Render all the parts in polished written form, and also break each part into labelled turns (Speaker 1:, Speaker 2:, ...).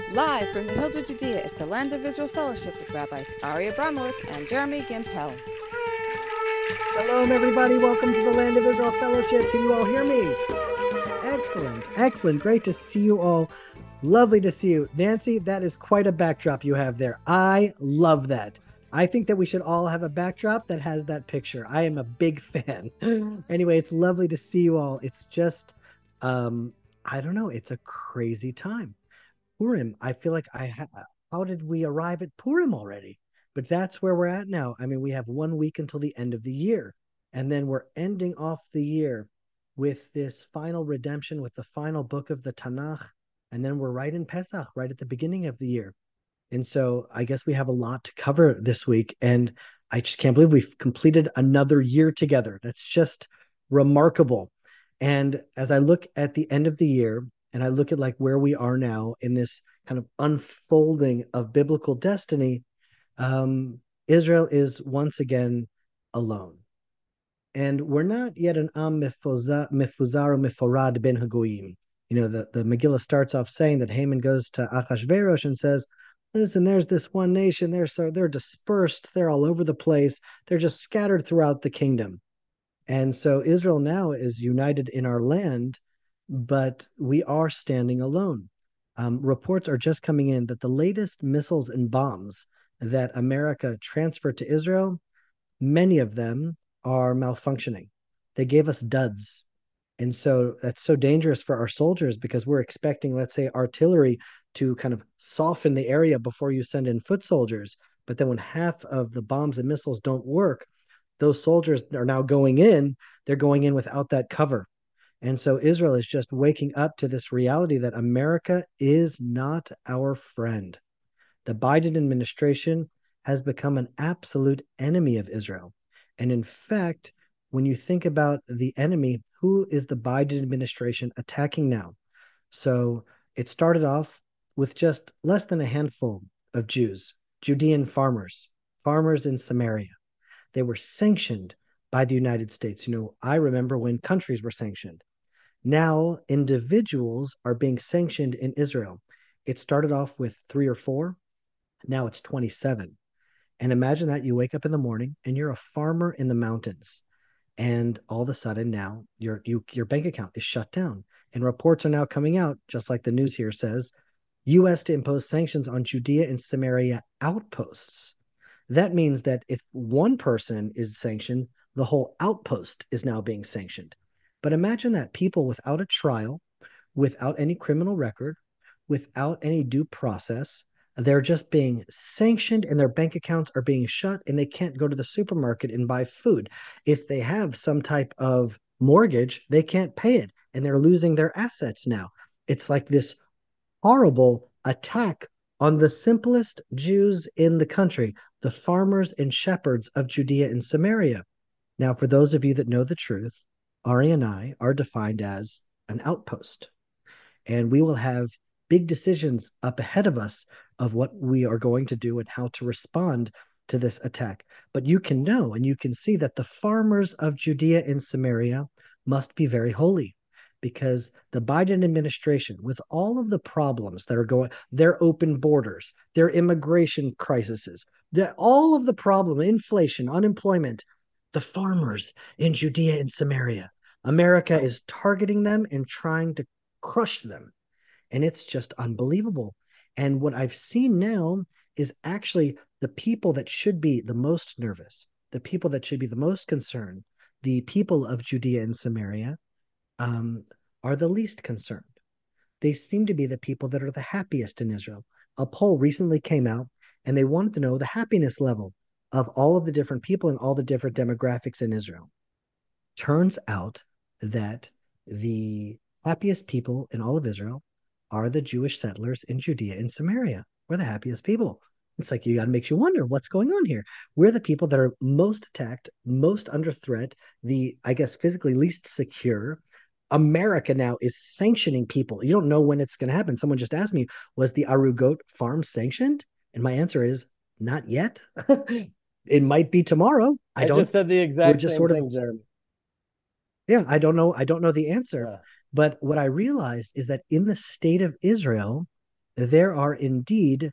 Speaker 1: Live from the hills of Judea is the Land of Israel Fellowship with Rabbis Ari Abramowitz and Jeremy Gimpel.
Speaker 2: Shalom, everybody. Welcome to the Land of Israel Fellowship. Can you all hear me? Excellent. Excellent. Great to see you all. Lovely to see you. Nancy, that is quite a backdrop you have there. I love that. I think that we should all have a backdrop that has that picture. I am a big fan. Anyway, it's lovely to see you all. It's just, I don't know. It's a crazy time. Purim. I feel like how did we arrive at Purim already? But that's where we're at now. I mean, we have 1 week until the end of the year. And then we're ending off the year with this final redemption, with the final book of the Tanakh. And then we're right in Pesach, right at the beginning of the year. And so I guess we have a lot to cover this week. And I just can't believe we've completed another year together. That's just remarkable. And as I look at the end of the year and I look at like where we are now in this kind of unfolding of biblical destiny, Israel is once again alone. And we're not yet an Am Mifuzar Miforad ben Hagoyim. You know, the Megillah starts off saying that Haman goes to Achashverosh and says, listen, there's this one nation, they're dispersed, they're all over the place, they're just scattered throughout the kingdom. And so Israel now is united in our land, but we are standing alone. Reports are just coming in that the latest missiles and bombs that America transferred to Israel, many of them are malfunctioning. They gave us duds. And so that's so dangerous for our soldiers because we're expecting, let's say, artillery to kind of soften the area before you send in foot soldiers. But then when half of the bombs and missiles don't work, those soldiers are now going in, they're going in without that cover. And so Israel is just waking up to this reality that America is not our friend. The Biden administration has become an absolute enemy of Israel. And in fact, when you think about the enemy, who is the Biden administration attacking now? So it started off with just less than a handful of Jews, Judean farmers, farmers in Samaria. They were sanctioned by the United States. You know, I remember when countries were sanctioned. Now individuals are being sanctioned in Israel. It started off with three or four. Now it's 27. And imagine that you wake up in the morning and you're a farmer in the mountains. And all of a sudden now your bank account is shut down. And reports are now coming out, just like the news here says, U.S. to impose sanctions on Judea and Samaria outposts. That means that if one person is sanctioned, the whole outpost is now being sanctioned. But imagine that people without a trial, without any criminal record, without any due process, they're just being sanctioned and their bank accounts are being shut and they can't go to the supermarket and buy food. If they have some type of mortgage, they can't pay it and they're losing their assets now. It's like this horrible attack on the simplest Jews in the country, the farmers and shepherds of Judea and Samaria. Now, for those of you that know the truth, Ari and I are defined as an outpost, and we will have big decisions up ahead of us of what we are going to do and how to respond to this attack. But you can know and you can see that the farmers of Judea and Samaria must be very holy because the Biden administration, with all of the problems that are going, their open borders, their immigration crises, all of the problem, inflation, unemployment, the farmers in Judea and Samaria, America is targeting them and trying to crush them. And it's just unbelievable. And what I've seen now is actually the people that should be the most nervous, the people that should be the most concerned, the people of Judea and Samaria are the least concerned. They seem to be the people that are the happiest in Israel. A poll recently came out and they wanted to know the happiness level of all of the different people and all the different demographics in Israel. Turns out that the happiest people in all of Israel are the Jewish settlers in Judea and Samaria. We're the happiest people. It's like you got to make you wonder what's going on here. We're the people that are most attacked, most under threat, the, I guess, physically least secure. America now is sanctioning people. You don't know when it's going to happen. Someone just asked me, was the Arugot farm sanctioned? And my answer is not yet. It might be tomorrow.
Speaker 3: I just said the
Speaker 2: We're
Speaker 3: exact
Speaker 2: just
Speaker 3: same
Speaker 2: sort of,
Speaker 3: thing, Jeremy.
Speaker 2: yeah, I don't know the answer.
Speaker 3: Yeah.
Speaker 2: But what I realized is that in the state of Israel, there are indeed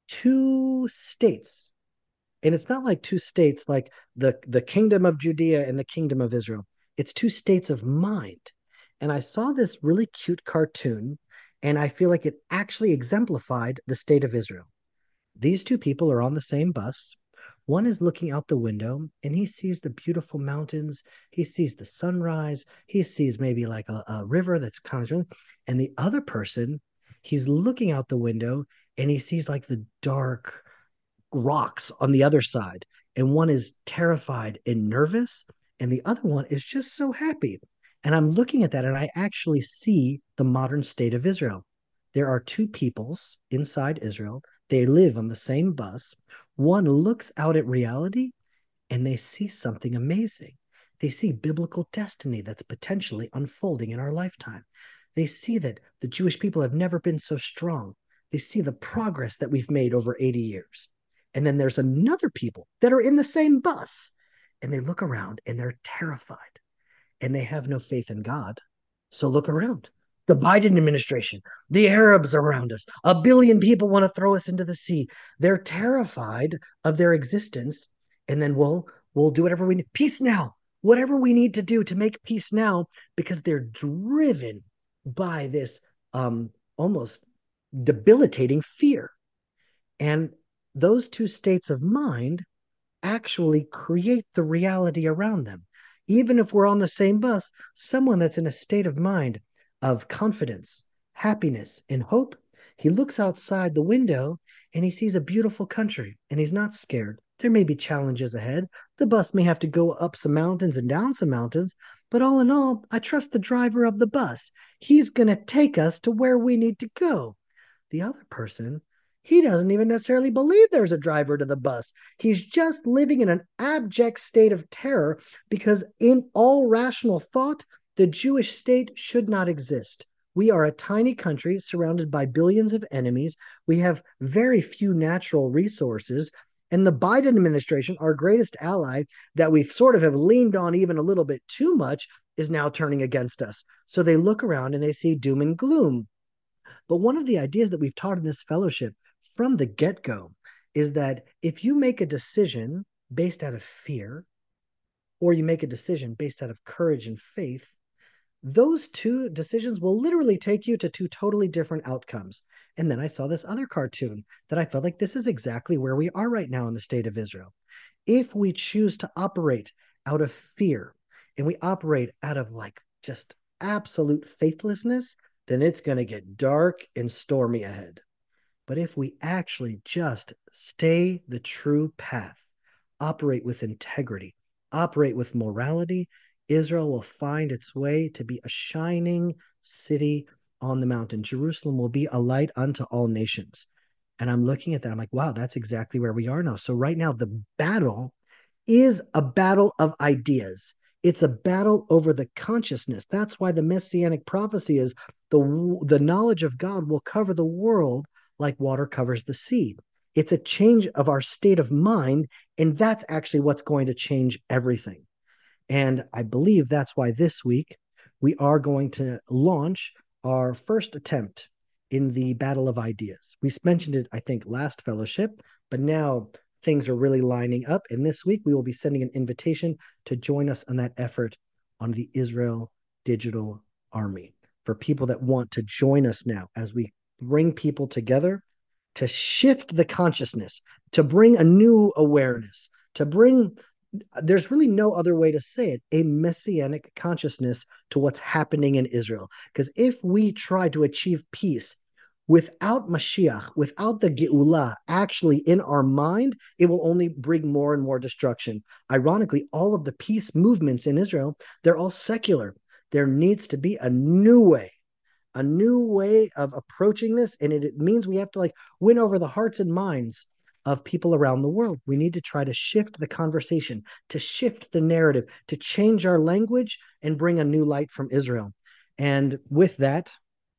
Speaker 2: two states. And it's not like two states like the kingdom of Judea and the kingdom of Israel. It's two states of mind. And I saw this really cute cartoon, and I feel like it actually exemplified the state of Israel. These two people are on the same bus. One is looking out the window and he sees the beautiful mountains. He sees the sunrise. He sees maybe like a river that's kind of, and the other person, he's looking out the window and he sees like the dark rocks on the other side. And one is terrified and nervous, and the other one is just so happy. And I'm looking at that, and I actually see the modern state of Israel. There are two peoples inside Israel. They live on the same bus. One looks out at reality and they see something amazing. They see biblical destiny that's potentially unfolding in our lifetime. They see that the Jewish people have never been so strong. They see the progress that we've made over 80 years. And then there's another people that are in the same bus and they look around and they're terrified and they have no faith in God. So look around. The Biden administration, the Arabs around us, 1 billion people want to throw us into the sea. They're terrified of their existence. And then we'll do whatever we need. Peace now. Whatever we need to do to make peace now, because they're driven by this almost debilitating fear. And those two states of mind actually create the reality around them. Even if we're on the same bus, someone that's in a state of mind of confidence, happiness, and hope, he looks outside the window and he sees a beautiful country and he's not scared. There may be challenges ahead. The bus may have to go up some mountains and down some mountains, but all in all, I trust the driver of the bus. He's going to take us to where we need to go. The other person, he doesn't even necessarily believe there's a driver to the bus. He's just living in an abject state of terror because, in all rational thought, the Jewish state should not exist. We are a tiny country surrounded by billions of enemies. We have very few natural resources. And the Biden administration, our greatest ally, that we've sort of have leaned on even a little bit too much, is now turning against us. So they look around and they see doom and gloom. But one of the ideas that we've taught in this fellowship from the get go is that if you make a decision based out of fear, or you make a decision based out of courage and faith, those two decisions will literally take you to two totally different outcomes. And then I saw this other cartoon that I felt like this is exactly where we are right now in the state of Israel. If we choose to operate out of fear and we operate out of like just absolute faithlessness, then it's going to get dark and stormy ahead. But if we actually just stay the true path, operate with integrity, operate with morality, Israel will find its way to be a shining city on the mountain. Jerusalem will be a light unto all nations. And I'm looking at that. I'm like, wow, that's exactly where we are now. So right now, the battle is a battle of ideas. It's a battle over the consciousness. That's why the messianic prophecy is the knowledge of God will cover the world like water covers the sea. It's a change of our state of mind, and that's actually what's going to change everything. And I believe that's why this week we are going to launch our first attempt in the battle of ideas. We mentioned it, I think, last fellowship, but now things are really lining up. And this week we will be sending an invitation to join us on that effort on the Israel Digital Army for people that want to join us now as we bring people together to shift the consciousness, to bring a new awareness, to bring, there's really no other way to say it, a messianic consciousness to what's happening in Israel. Because if we try to achieve peace without Mashiach, without the Geulah actually in our mind, it will only bring more and more destruction. Ironically, all of the peace movements in Israel, they're all secular. There needs to be a new way of approaching this. And it means we have to like win over the hearts and minds of people around the world. We need to try to shift the conversation, to shift the narrative, to change our language and bring a new light from Israel. And with that,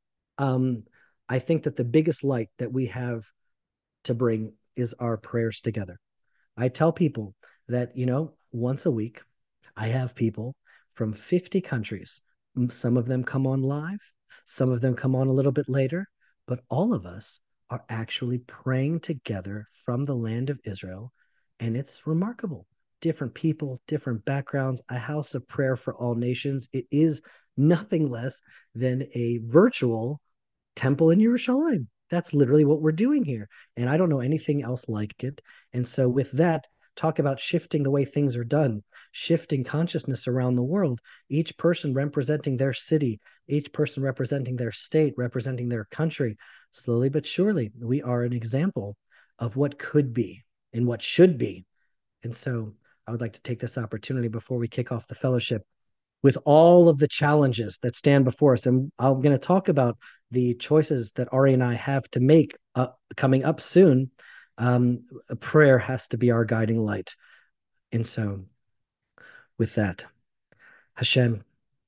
Speaker 2: I think that the biggest light that we have to bring is our prayers together. I tell people that, once a week, I have people from 50 countries. Some of them come on live, some of them come on a little bit later, but all of us are actually praying together from the land of Israel, and it's remarkable. Different people, different backgrounds, a house of prayer for all nations. It is nothing less than a virtual temple in Yerushalayim. That's literally what we're doing here. And I don't know anything else like it. And so, with that, talk about shifting the way things are done, shifting consciousness around the world, each person representing their city, each person representing their state, representing their country. Slowly but surely, we are an example of what could be and what should be. And so, I would like to take this opportunity before we kick off the fellowship with all of the challenges that stand before us. And I'm going to talk about the choices that Ari and I have to make coming up soon. A prayer has to be our guiding light. And so, with that, Hashem,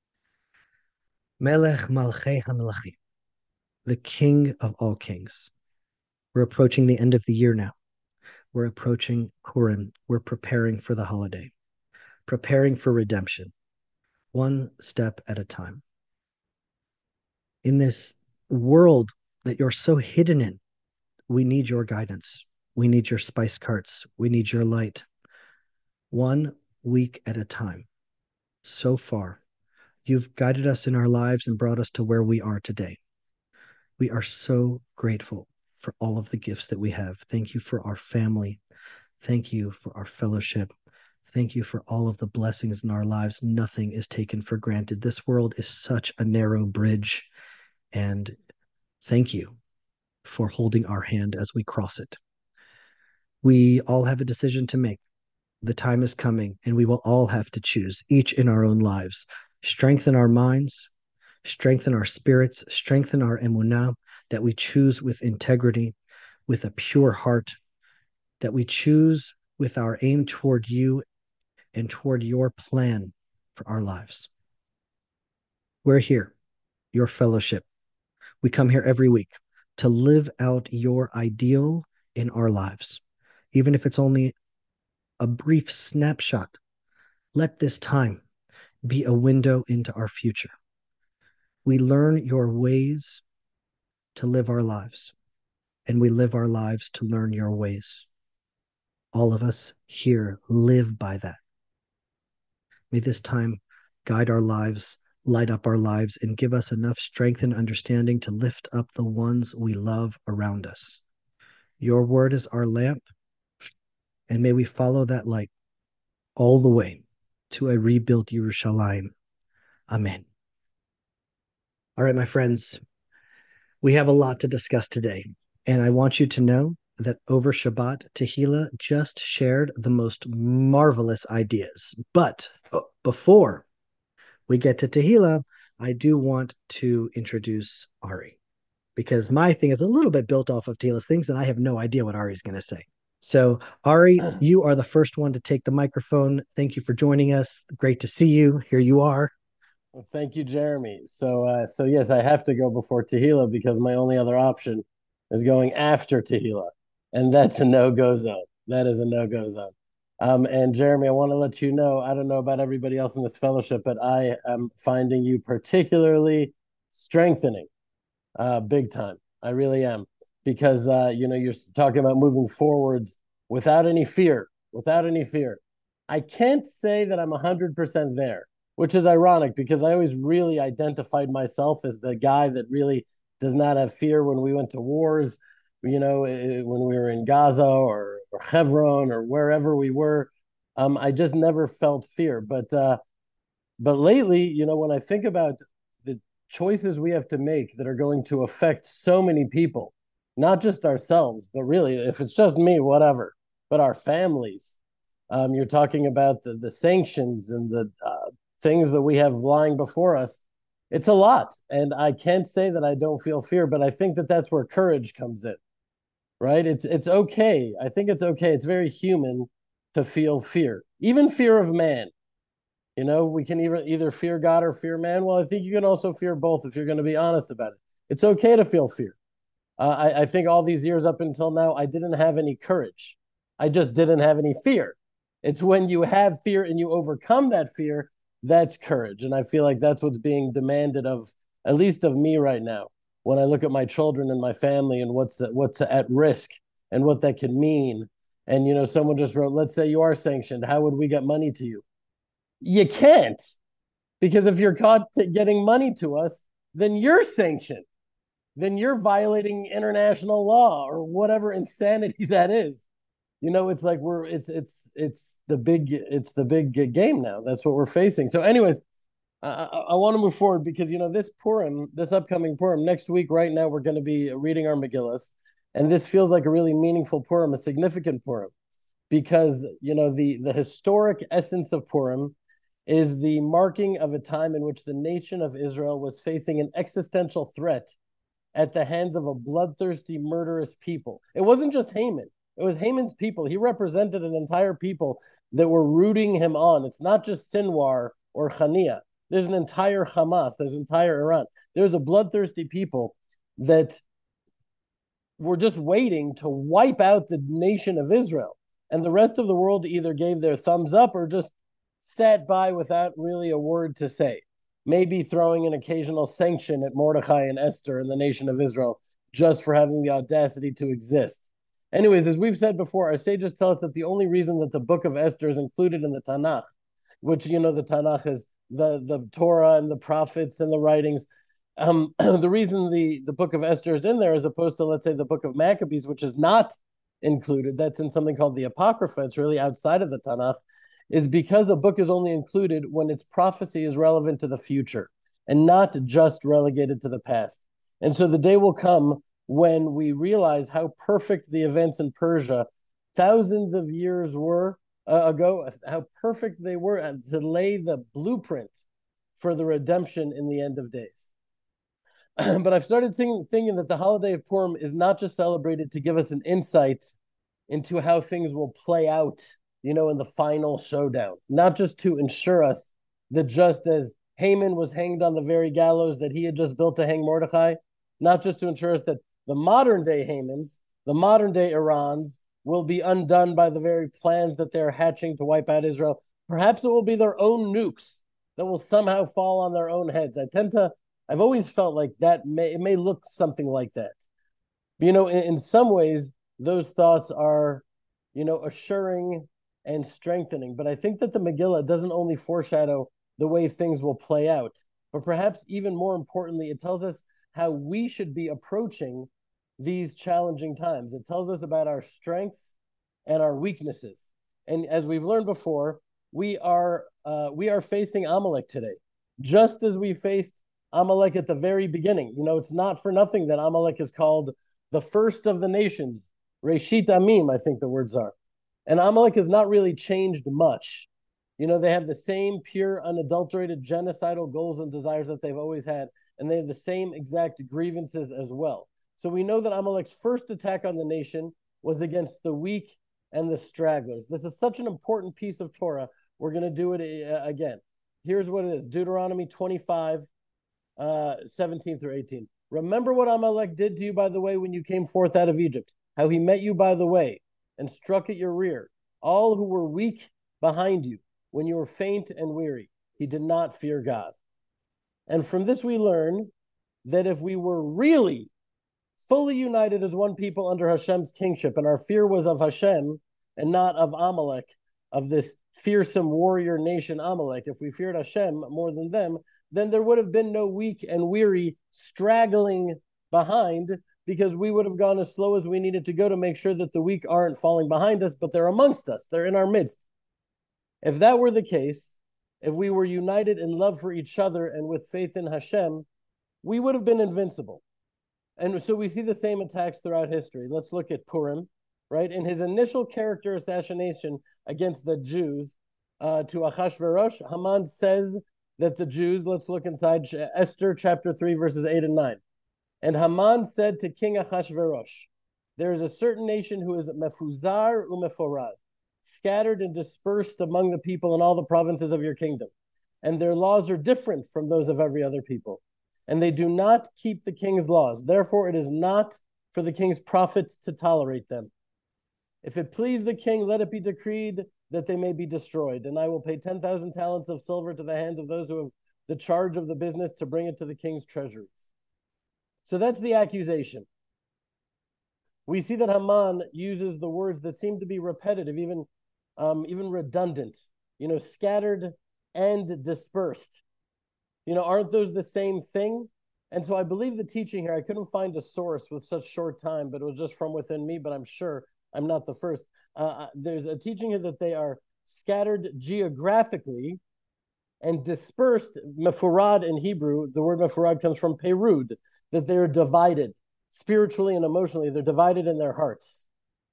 Speaker 2: Melech Malchei HaMelachim, the King of all kings. We're approaching the end of the year now. We're approaching Purim. We're preparing for the holiday, preparing for redemption, one step at a time. In this world that you're so hidden in, we need your guidance. We need your spice carts. We need your light. 1 week at a time. So far, you've guided us in our lives and brought us to where we are today. We are so grateful for all of the gifts that we have. Thank you for our family. Thank you for our fellowship. Thank you for all of the blessings in our lives. Nothing is taken for granted. This world is such a narrow bridge. And thank you for holding our hand as we cross it. We all have a decision to make. The time is coming, and we will all have to choose, each in our own lives. Strengthen our minds, strengthen our spirits, strengthen our emunah, that we choose with integrity, with a pure heart, that we choose with our aim toward you and toward your plan for our lives. We're here, your fellowship. We come here every week to live out your ideal in our lives, even if it's only a brief snapshot. Let this time be a window into our future. We learn your ways to live our lives, and we live our lives to learn your ways. All of us here live by that. May this time guide our lives, light up our lives, and give us enough strength and understanding to lift up the ones we love around us. Your word is our lamp, and may we follow that light all the way to a rebuilt Yerushalayim. Amen. All right, my friends, we have a lot to discuss today, and I want you to know that over Shabbat, Tehillah just shared the most marvelous ideas. But before we get to Tehillah, I do want to introduce Ari, because my thing is a little bit built off of Tehillah's things, and I have no idea what Ari's going to say. So, Ari, you are the first one to take the microphone. Thank you for joining us. Great to see you. Here you are.
Speaker 3: Well, thank you, Jeremy. So yes, I have to go before Tehillah because my only other option is going after Tehillah, and that's a no-go zone. That is a no-go zone. And Jeremy, I want to let you know, I don't know about everybody else in this fellowship, but I am finding you particularly strengthening, big time. I really am, because you're talking about moving forward without any fear, without any fear. I can't say that I'm 100% there, which is ironic because I always really identified myself as the guy that really does not have fear when we went to wars, when we were in Gaza or Hebron or wherever we were. I just never felt fear. But lately, when I think about the choices we have to make that are going to affect so many people, not just ourselves, but really, if it's just me, whatever, but our families. You're talking about the sanctions and the things that we have lying before us. It's a lot. And I can't say that I don't feel fear, but I think that that's where courage comes in, right? It's okay. I think it's okay. It's very human to feel fear, even fear of man. We can either fear God or fear man. Well, I think you can also fear both if you're going to be honest about it. It's okay to feel fear. I think all these years up until now, I didn't have any courage. I just didn't have any fear. It's when you have fear and you overcome that fear, that's courage. And I feel like that's what's being demanded of, at least of me right now. when I look at my children and my family and what's at risk and what that could mean. And someone just wrote, let's say you are sanctioned, how would we get money to you? You can't, because if you're caught getting money to us, then you're sanctioned. Then you're violating international law or whatever insanity that is. It's like it's the big game now. That's what we're facing. So, anyways, I want to move forward because this Purim, this upcoming Purim, next week, right now, we're going to be reading our Megillas, and this feels like a really meaningful Purim, a significant Purim, because the historic essence of Purim is the marking of a time in which the nation of Israel was facing an existential threat at the hands of a bloodthirsty, murderous people. It wasn't just Haman. It was Haman's people. He represented an entire people that were rooting him on. It's not just Sinwar or Hania. There's an entire Hamas. There's entire Iran. There's a bloodthirsty people that were just waiting to wipe out the nation of Israel. And the rest of the world either gave their thumbs up or just sat by without really a word to say. Maybe throwing an occasional sanction at Mordechai and Esther and the nation of Israel just for having the audacity to exist. Anyways, as we've said before, our sages tell us that the only reason that the book of Esther is included in the Tanakh, which, the Tanakh is the Torah and the prophets and the writings. The reason the book of Esther is in there as opposed to, let's say, the book of Maccabees, which is not included, that's in something called the Apocrypha, it's really outside of the Tanakh, is because a book is only included when its prophecy is relevant to the future and not just relegated to the past. And so the day will come when we realize how perfect the events in Persia thousands of years ago, how perfect they were to lay the blueprint for the redemption in the end of days. But I've started thinking that the holiday of Purim is not just celebrated to give us an insight into how things will play out, in the final showdown, not just to ensure us that just as Haman was hanged on the very gallows that he had just built to hang Mordechai, not just to ensure us that the modern day Hamans, the modern day Irans will be undone by the very plans that they're hatching to wipe out Israel. Perhaps it will be their own nukes that will somehow fall on their own heads. I've always felt like it may look something like that. In some ways, those thoughts are, assuring and strengthening. But I think that the Megillah doesn't only foreshadow the way things will play out, but perhaps even more importantly, it tells us how we should be approaching these challenging times. It tells us about our strengths and our weaknesses. And as we've learned before, we are facing Amalek today, just as we faced Amalek at the very beginning. It's not for nothing that Amalek is called the first of the nations. Reshit Amim, I think the words are. And Amalek has not really changed much. They have the same pure, unadulterated, genocidal goals and desires that they've always had, and they have the same exact grievances as well. So we know that Amalek's first attack on the nation was against the weak and the stragglers. This is such an important piece of Torah. We're going to do it again. Here's what it is. Deuteronomy 25, 17 through 18. Remember what Amalek did to you, by the way, when you came forth out of Egypt, how he met you by the way and struck at your rear, all who were weak behind you, when you were faint and weary. He did not fear God. And from this we learn that if we were really fully united as one people under Hashem's kingship, and our fear was of Hashem and not of Amalek, of this fearsome warrior nation Amalek, if we feared Hashem more than them, then there would have been no weak and weary straggling behind, because we would have gone as slow as we needed to go to make sure that the weak aren't falling behind us, but they're amongst us. They're in our midst. If that were the case, if we were united in love for each other and with faith in Hashem, we would have been invincible. And so we see the same attacks throughout history. Let's look at Purim, right? In his initial character assassination against the Jews to Achashverosh, Haman says that the Jews, let's look inside Esther chapter 3, verses 8 and 9. And Haman said to King Achashverosh, there is a certain nation who is mefuzar umeforad, scattered and dispersed among the people in all the provinces of your kingdom. And their laws are different from those of every other people. And they do not keep the king's laws. Therefore, it is not for the king's profit to tolerate them. If it please the king, let it be decreed that they may be destroyed. And I will pay 10,000 talents of silver to the hands of those who have the charge of the business to bring it to the king's treasuries. So that's the accusation. We see that Haman uses the words that seem to be repetitive, even redundant, scattered and dispersed. Aren't those the same thing? And so I believe the teaching here, I couldn't find a source with such short time, but it was just from within me, but I'm sure I'm not the first. There's a teaching here that they are scattered geographically and dispersed. Mefurad in Hebrew, the word mefurad comes from perud, that they're divided spiritually and emotionally. They're divided in their hearts.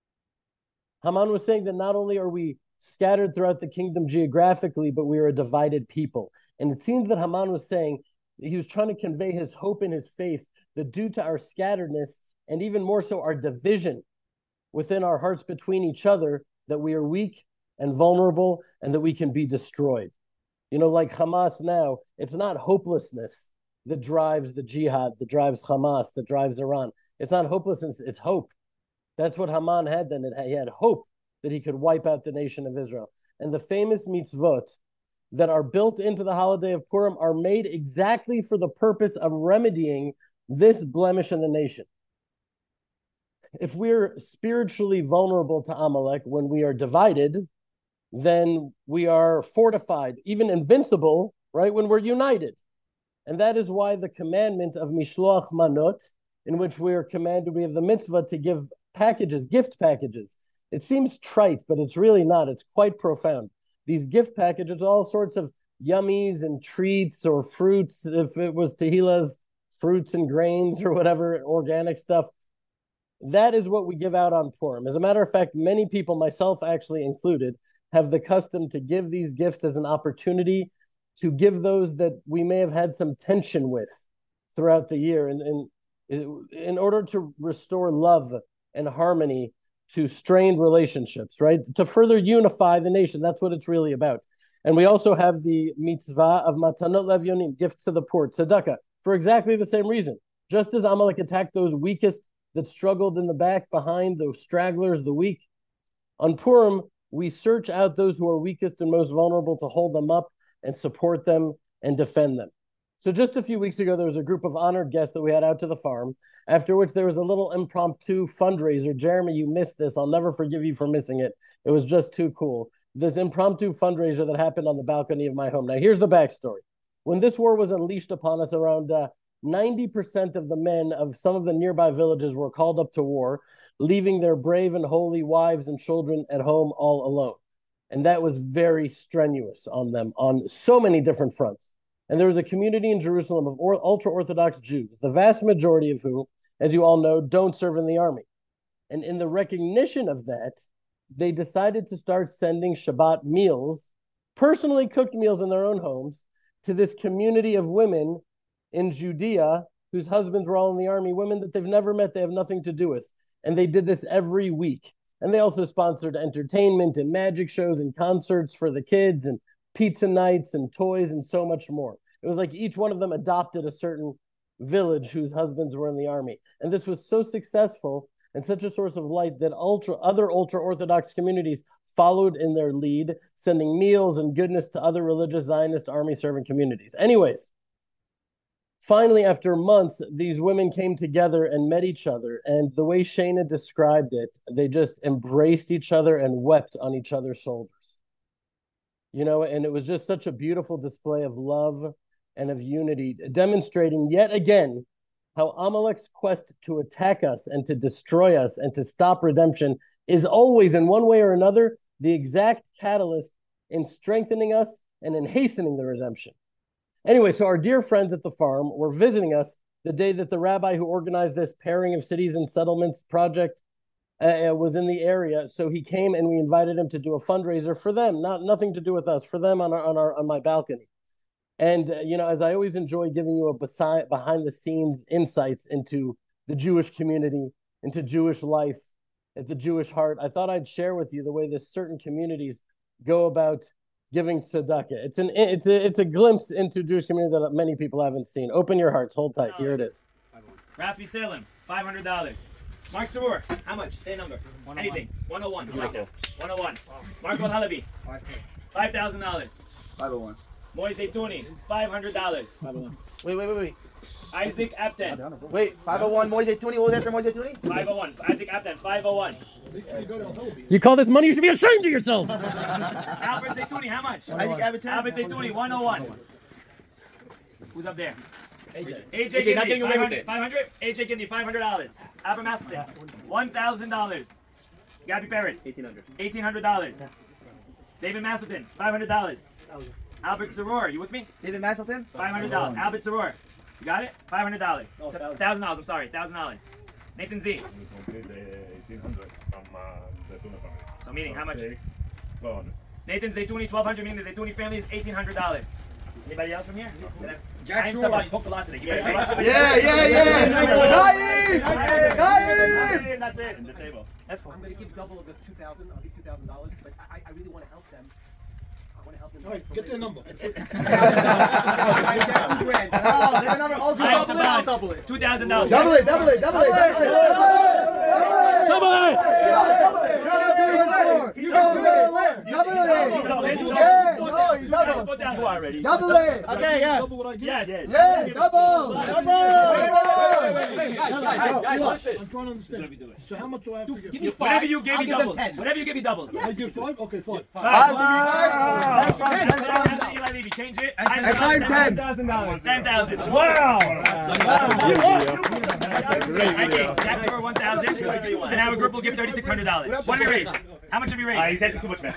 Speaker 3: Haman was saying that not only are we scattered throughout the kingdom geographically, but we are a divided people. And it seems that Haman was saying, he was trying to convey his hope and his faith that due to our scatteredness, and even more so our division within our hearts between each other, that we are weak and vulnerable and that we can be destroyed. Like Hamas now, it's not hopelessness that drives the jihad, that drives Hamas, that drives Iran. It's not hopelessness, it's hope. That's what Haman had then. He had hope that he could wipe out the nation of Israel. And the famous mitzvot that are built into the holiday of Purim are made exactly for the purpose of remedying this blemish in the nation. If we're spiritually vulnerable to Amalek when we are divided, then we are fortified, even invincible, right, when we're united. And that is why the commandment of Mishloach Manot, in which we are commanded, we have the mitzvah to give packages, gift packages. It seems trite, but it's really not. It's quite profound. These gift packages, all sorts of yummies and treats or fruits, if it was Tehilah's fruits and grains or whatever, organic stuff. That is what we give out on Purim. As a matter of fact, many people, myself actually included, have the custom to give these gifts as an opportunity to give those that we may have had some tension with throughout the year, and in order to restore love and harmony to strained relationships, right? To further unify the nation. That's what it's really about. And we also have the mitzvah of matanot levyonim, gifts to the poor, tzedakah, for exactly the same reason. Just as Amalek attacked those weakest that struggled in the back behind, those stragglers, the weak, on Purim, we search out those who are weakest and most vulnerable to hold them up and support them and defend them. So just a few weeks ago, there was a group of honored guests that we had out to the farm, after which there was a little impromptu fundraiser. Jeremy, you missed this. I'll never forgive you for missing it. It was just too cool. This impromptu fundraiser that happened on the balcony of my home. Now, here's the backstory. When this war was unleashed upon us, around 90% of the men of some of the nearby villages were called up to war, leaving their brave and holy wives and children at home all alone. And that was very strenuous on them on so many different fronts. And there was a community in Jerusalem of ultra-Orthodox Jews, the vast majority of whom, as you all know, don't serve in the army. And in the recognition of that, they decided to start sending Shabbat meals, personally cooked meals in their own homes, to this community of women in Judea whose husbands were all in the army, women that they've never met, they have nothing to do with. And they did this every week. And they also sponsored entertainment and magic shows and concerts for the kids and pizza nights and toys and so much more. It was like each one of them adopted a certain village whose husbands were in the army. And this was so successful and such a source of light that other ultra-Orthodox communities followed in their lead, sending meals and goodness to other religious Zionist army-serving communities. Anyways, finally, after months, these women came together and met each other. And the way Shayna described it, they just embraced each other and wept on each other's shoulders. And it was just such a beautiful display of love and of unity, demonstrating yet again how Amalek's quest to attack us and to destroy us and to stop redemption is always, in one way or another, the exact catalyst in strengthening us and in hastening the redemption. Anyway, so our dear friends at the farm were visiting us the day that the rabbi who organized this pairing of cities and settlements project was in the area. So he came and we invited him to do a fundraiser for them, nothing to do with us, for them on my balcony. And as I always enjoy giving you a behind the scenes insights into the Jewish community, into Jewish life, at the Jewish heart, I thought I'd share with you the way that certain communities go about giving tzedakah. It's a glimpse into Jewish community that many people haven't seen. Open your hearts, hold tight. Here it is.
Speaker 4: Rafi Salem, $500. Mark Sarur, how much? Say a number. 101. Anything. 101. I like that. 101. Mark Halabi, $5,000.
Speaker 5: 501.
Speaker 4: Moise Tuni, $500.
Speaker 5: Wait.
Speaker 4: Isaac Apten,
Speaker 5: Wait, 501 Moise Tuni. What was after Moise Tuni?
Speaker 4: 501. Isaac Apten, 501.
Speaker 3: You call this money? You should be ashamed of yourself.
Speaker 4: Albert Zaytuni, how much?
Speaker 5: Isaac Abbott.
Speaker 4: Albert Zaytuni, 101. Who's up there? AJ
Speaker 5: not
Speaker 4: Gindi,
Speaker 5: getting away with
Speaker 4: 500.
Speaker 5: it.
Speaker 4: AJ Gindi, $500. Albert Masterton, $1,000. Gabby Paris, $1,800. David Masterton, $500. Albert Soror, you with me?
Speaker 5: David Masselton.
Speaker 4: $500. Albert Soror, you got it? $500. $1,000. I'm sorry, $1,000. Nathan Z. So meaning how much? Nathan Zaytuni, $1,200. Meaning the Zaytuni family is $1,800. Anybody else from here? Jack Shore. I talked a lot today.
Speaker 5: Yeah.
Speaker 4: That's it. The table.
Speaker 6: I'm going to give double of the $2,000. I'll give $2,000, but I really want to help them. I want to help them.
Speaker 7: All right, get their number.
Speaker 5: Their number also.
Speaker 4: I'll double it. $2,000.
Speaker 5: Double it.
Speaker 7: Double it.
Speaker 5: Okay, yeah.
Speaker 7: Double what I get?
Speaker 4: Yes.
Speaker 5: Yes, double.
Speaker 7: I'm trying to understand. So how much do I have to give?
Speaker 6: me
Speaker 4: Whatever you give,
Speaker 6: I'll
Speaker 4: you
Speaker 6: give them
Speaker 4: doubles.
Speaker 6: 10.
Speaker 4: Whatever you give, you doubles.
Speaker 7: I give 5? Okay, 5.
Speaker 4: Eli Levy, change it.
Speaker 5: $10,000.
Speaker 4: $10,000.
Speaker 3: Wow.
Speaker 4: Thank you. Jack Shore, $1,000. Then our group will give $3,600. What did we raise? How much did we raise?
Speaker 8: He's asking too much, man.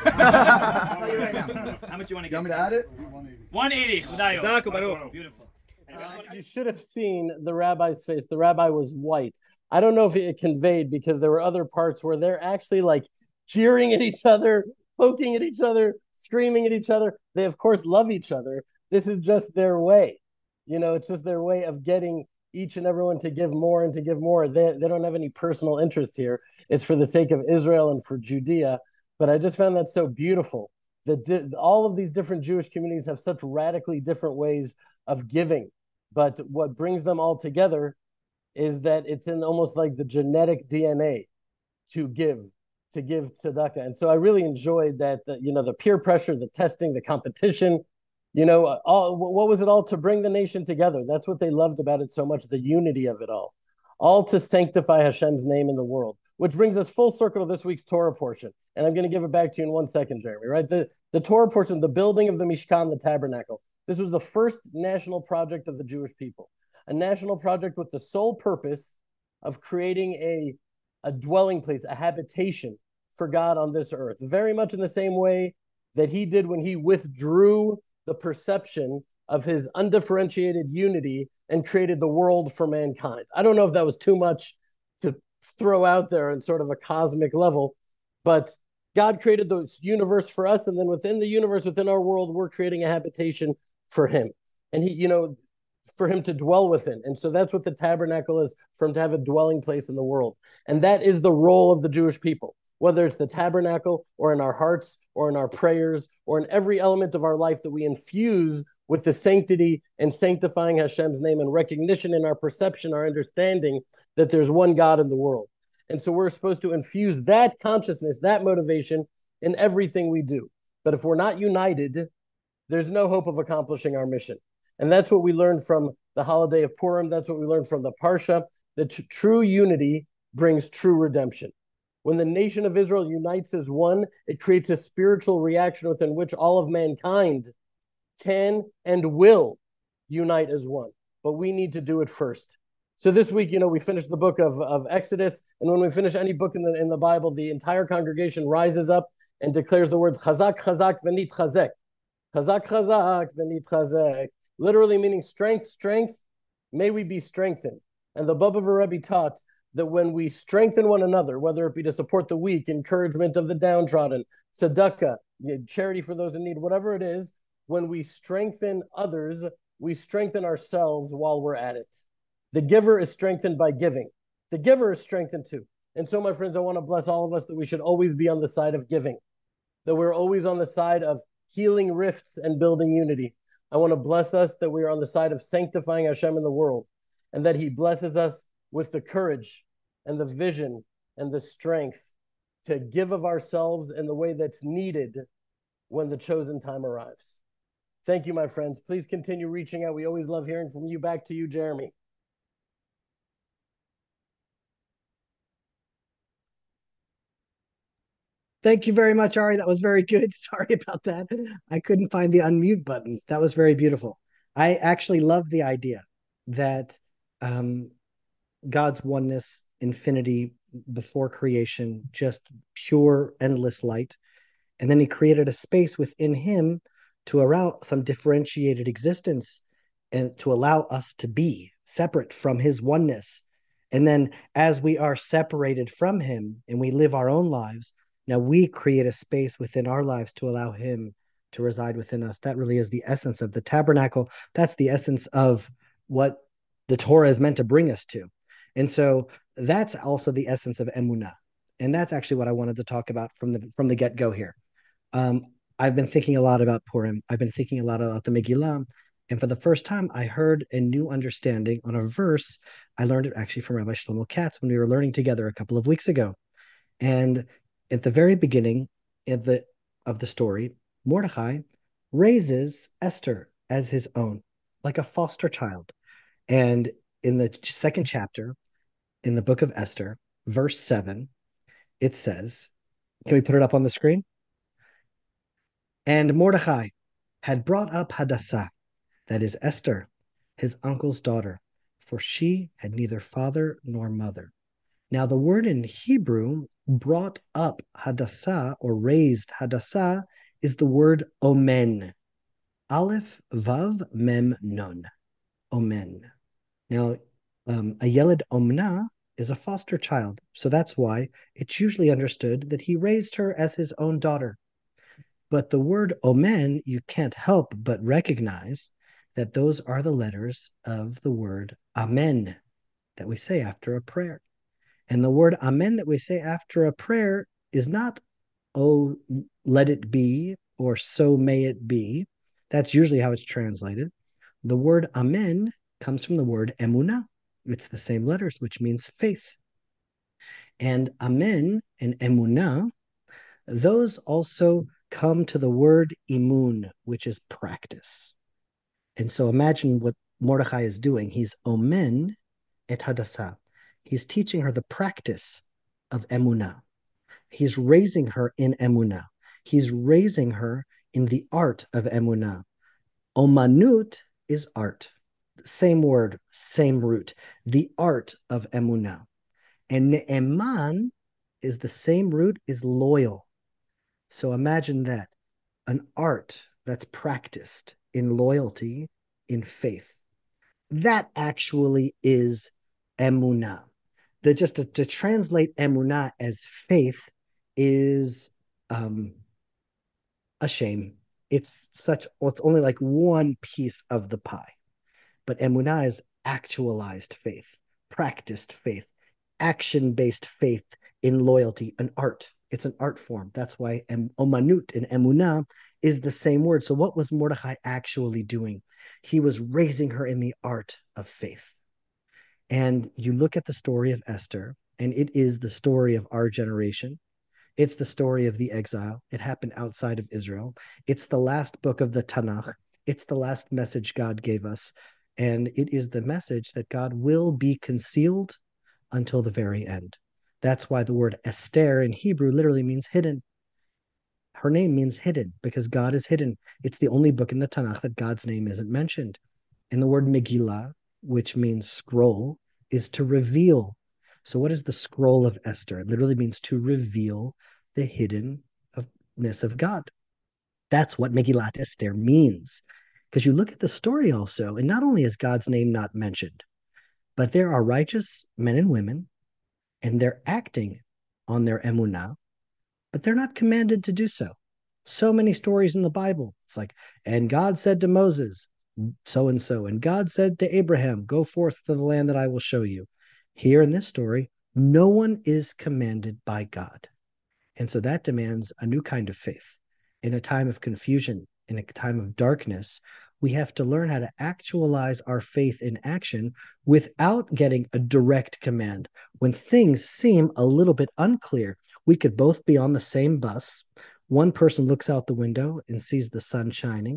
Speaker 4: How much you want to
Speaker 5: You want
Speaker 4: give?
Speaker 5: me to add it?
Speaker 4: 180. Udayo. Beautiful.
Speaker 3: You should have seen the rabbi's face. The rabbi was white. I don't know if it conveyed because there were other parts where they're actually like jeering at each other, poking at each other, screaming at each other. They, of course, love each other. This is just their way. You know, it's just their way of getting each and everyone to give more and to give more. They don't have any personal interest here. It's for the sake of Israel and for Judea. But I just found that so beautiful. That all of these different Jewish communities have such radically different ways of giving. But what brings them all together is that it's in almost like the genetic DNA to give tzedakah. And so I really enjoyed that, the peer pressure, the testing, the competition, what was it all to bring the nation together? That's what they loved about it so much, the unity of it all to sanctify Hashem's name in the world, which brings us full circle to this week's Torah portion. And I'm going to give it back to you in 1 second, Jeremy, right? The Torah portion, the building of the Mishkan, the tabernacle. This was the first national project of the Jewish people, a national project with the sole purpose of creating a dwelling place, a habitation for God on this earth, very much in the same way that he did when he withdrew the perception of his undifferentiated unity and created the world for mankind. I don't know if that was too much to throw out there in sort of a cosmic level, but God created the universe for us, and then within the universe, within our world, we're creating a habitation for him. And he, for him to dwell within. And so that's what the tabernacle is, for him to have a dwelling place in the world. And that is the role of the Jewish people, whether it's the tabernacle or in our hearts or in our prayers or in every element of our life that we infuse with the sanctity and sanctifying Hashem's name and recognition in our perception, our understanding that there's one God in the world. And so we're supposed to infuse that consciousness, that motivation in everything we do. But if we're not united, there's no hope of accomplishing our mission. And that's what we learned from the holiday of Purim. That's what we learned from the Parsha, that true unity brings true redemption. When the nation of Israel unites as one, it creates a spiritual reaction within which all of mankind can and will unite as one. But we need to do it first. So this week, we finished the book of Exodus. And when we finish any book in the Bible, the entire congregation rises up and declares the words, Chazak, Chazak, V'nit Chazek. Chazak, Chazak, V'nit Chazek. Literally meaning strength, strength, may we be strengthened. And the Baba Rebbe taught that when we strengthen one another, whether it be to support the weak, encouragement of the downtrodden, tzedakah, charity for those in need, whatever it is, when we strengthen others, we strengthen ourselves while we're at it. The giver is strengthened by giving. The giver is strengthened too. And so, my friends, I want to bless all of us that we should always be on the side of giving, that we're always on the side of healing rifts and building unity. I want to bless us that we are on the side of sanctifying Hashem in the world, and that he blesses us with the courage and the vision and the strength to give of ourselves in the way that's needed when the chosen time arrives. Thank you, my friends. Please continue reaching out. We always love hearing from you. Back to you, Jeremy.
Speaker 2: Thank you very much, Ari. That was very good. Sorry about that. I couldn't find the unmute button. That was very beautiful. I actually love the idea that um, God's oneness, infinity before creation, just pure, endless light. And then he created a space within him to allow some differentiated existence and to allow us to be separate from his oneness. And then as we are separated from him and we live our own lives, now we create a space within our lives to allow him to reside within us. That really is the essence of the tabernacle. That's the essence of what the Torah is meant to bring us to. And so that's also the essence of emunah. And that's actually what I wanted to talk about from the get-go here. I've been thinking a lot about Purim. I've been thinking a lot about the Megillah. And for the first time, I heard a new understanding on a verse. I learned it actually from Rabbi Shlomo Katz when we were learning together a couple of weeks ago. And at the very beginning of the story, Mordechai raises Esther as his own, like a foster child. And in the second chapter, in the book of Esther, verse 7, it says, can we put it up on the screen? And Mordechai had brought up Hadassah, that is Esther, his uncle's daughter, for she had neither father nor mother. Now, the word in Hebrew, brought up Hadassah or raised Hadassah, is the word omen. Aleph, Vav, Mem, Nun. Omen. Now, a Yeled Omna is a foster child, so that's why it's usually understood that he raised her as his own daughter. But the word omen, you can't help but recognize that those are the letters of the word amen that we say after a prayer. And the word amen that we say after a prayer is not, oh, let it be, or so may it be. That's usually how it's translated. The word amen comes from the word emunah. It's the same letters, which means faith. And amen and emunah, those also come to the word imun, which is practice. And so imagine what Mordechai is doing. He's omen et hadassah. He's teaching her the practice of emunah. He's raising her in emunah. He's raising her in the art of emunah. Omanut is art. Same word, same root. The art of emunah. And ne'eman is the same root, is loyal. So imagine that, an art that's practiced in loyalty, in faith. That actually is emunah. Just to translate emunah as faith is a shame. It's only like one piece of the pie. But emunah is actualized faith, practiced faith, action-based faith in loyalty, an art. It's an art form. That's why omanut and emunah is the same word. So what was Mordechai actually doing? He was raising her in the art of faith. And you look at the story of Esther, and it is the story of our generation. It's the story of the exile. It happened outside of Israel. It's the last book of the Tanakh. It's the last message God gave us. And it is the message that God will be concealed until the very end. That's why the word Esther in Hebrew literally means hidden. Her name means hidden because God is hidden. It's the only book in the Tanakh that God's name isn't mentioned. And the word Megillah, which means scroll, is to reveal. So what is the scroll of Esther? It literally means to reveal the hiddenness of God. That's what Megillat Esther means. Because you look at the story also, and not only is God's name not mentioned, but there are righteous men and women, and they're acting on their emunah, but they're not commanded to do so. So many stories in the Bible. It's like, and God said to Moses, so and so, and God said to Abraham, go forth to the land that I will show you. Here in this story, no one is commanded by God. And so that demands a new kind of faith. In a time of confusion, in a time of darkness, we have to learn how to actualize our faith in action without getting a direct command. When things seem a little bit unclear, we could both be on the same bus. One person looks out the window and sees the sun shining,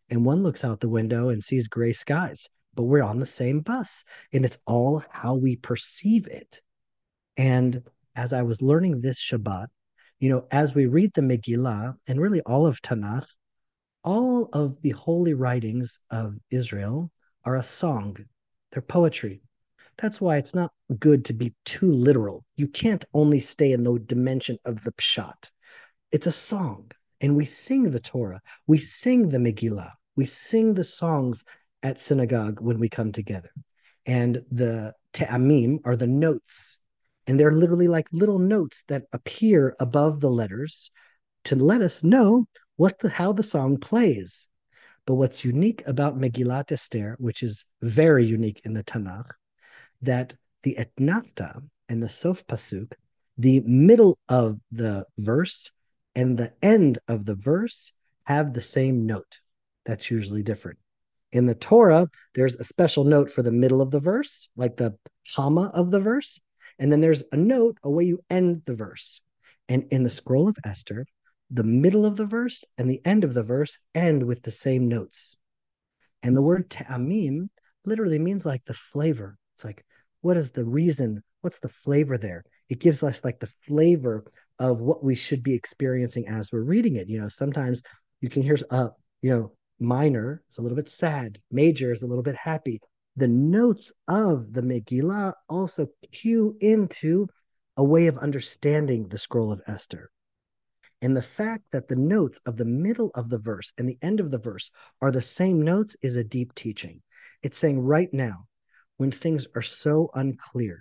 Speaker 2: and one looks out the window and sees gray skies, but we're on the same bus, and it's all how we perceive it. And as I was learning this Shabbat, as we read the Megillah and really all of Tanakh, all of the holy writings of Israel are a song. They're poetry. That's why it's not good to be too literal. You can't only stay in the dimension of the pshat. It's a song, and we sing the Torah. We sing the Megillah. We sing the songs at synagogue when we come together. And the te'amim are the notes, and they're literally like little notes that appear above the letters to let us know how the song plays. But what's unique about Megillat Esther, which is very unique in the Tanakh, that the etnafta and the sof pasuk, the middle of the verse and the end of the verse have the same note. That's usually different. In the Torah, there's a special note for the middle of the verse, like the comma of the verse, and then there's a note a way you end the verse. And in the scroll of Esther, the middle of the verse and the end of the verse end with the same notes. And the word te'amim literally means like the flavor. It's like, what is the reason? What's the flavor there? It gives us like the flavor of what we should be experiencing as we're reading it. Sometimes you can hear, minor is a little bit sad, major is a little bit happy. The notes of the Megillah also cue into a way of understanding the scroll of Esther. And the fact that the notes of the middle of the verse and the end of the verse are the same notes is a deep teaching. It's saying right now, when things are so unclear,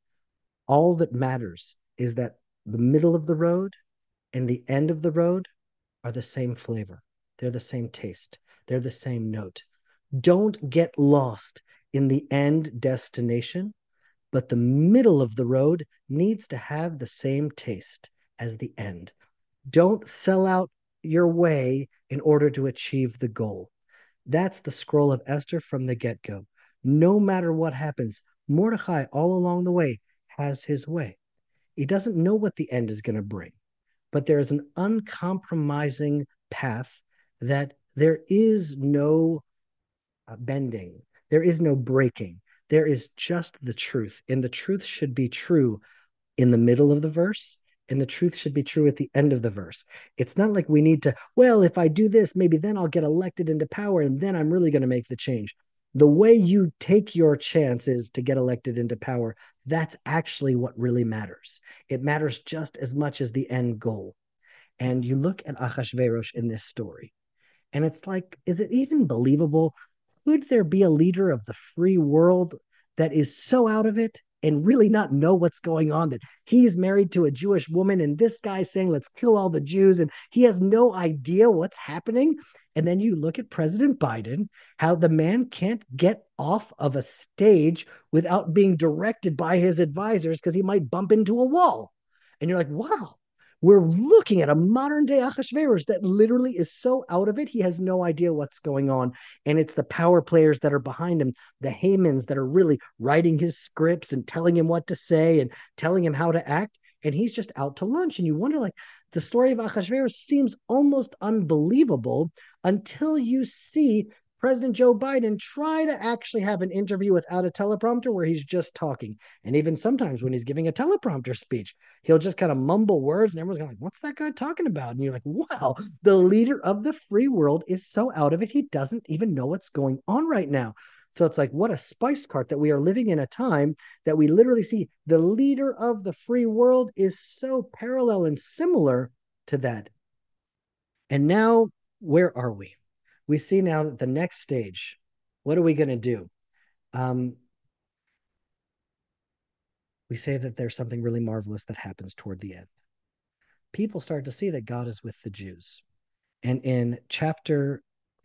Speaker 2: all that matters is that the middle of the road and the end of the road are the same flavor. They're the same taste. They're the same note. Don't get lost in the end destination, but the middle of the road needs to have the same taste as the end. Don't sell out your way in order to achieve the goal. That's the scroll of Esther from the get-go. No matter what happens, Mordechai all along the way has his way. He doesn't know what the end is going to bring, but there is an uncompromising path that there is no bending. There is no breaking. There is just the truth, and the truth should be true in the middle of the verse, and the truth should be true at the end of the verse. It's not like we need to, well, if I do this, maybe then I'll get elected into power, and then I'm really going to make the change. The way you take your chances to get elected into power, that's actually what really matters. It matters just as much as the end goal. And you look at Achashverosh in this story, and it's like, is it even believable? Could there be a leader of the free world that is so out of it and really not know what's going on, that he's married to a Jewish woman and this guy's saying, let's kill all the Jews, and he has no idea what's happening? And then you look at President Biden, how the man can't get off of a stage without being directed by his advisors because he might bump into a wall. And you're like, wow, we're looking at a modern day Achashverosh that literally is so out of it, he has no idea what's going on. And it's the power players that are behind him, the Hamans that are really writing his scripts and telling him what to say and telling him how to act. And he's just out to lunch. And you wonder, like, the story of Achashverosh seems almost unbelievable until you see President Joe Biden try to actually have an interview without a teleprompter where he's just talking. And even sometimes when he's giving a teleprompter speech, he'll just kind of mumble words and everyone's going like, what's that guy talking about? And you're like, wow, the leader of the free world is so out of it, he doesn't even know what's going on right now. So it's like, what a spice cart that we are living in a time that we literally see the leader of the free world is so parallel and similar to that. And now, where are we? We see now that the next stage, what are we going to do? We say that there's something really marvelous that happens toward the end. People start to see that God is with the Jews. And in chapter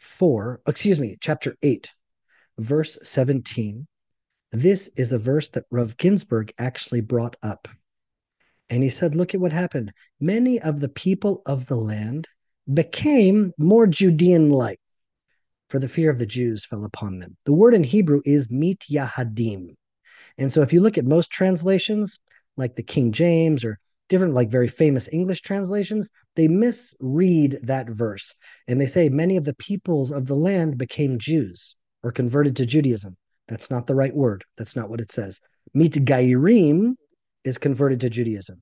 Speaker 2: 8, verse 17, this is a verse that Rav Ginsburg actually brought up. And he said, look at what happened. Many of the people of the land became more Judean-like, for the fear of the Jews fell upon them. The word in Hebrew is mityahadim. And so if you look at most translations, like the King James or different, like very famous English translations, they misread that verse. And they say many of the peoples of the land became Jews or converted to Judaism. That's not the right word. That's not what it says. Mitgairim is converted to Judaism.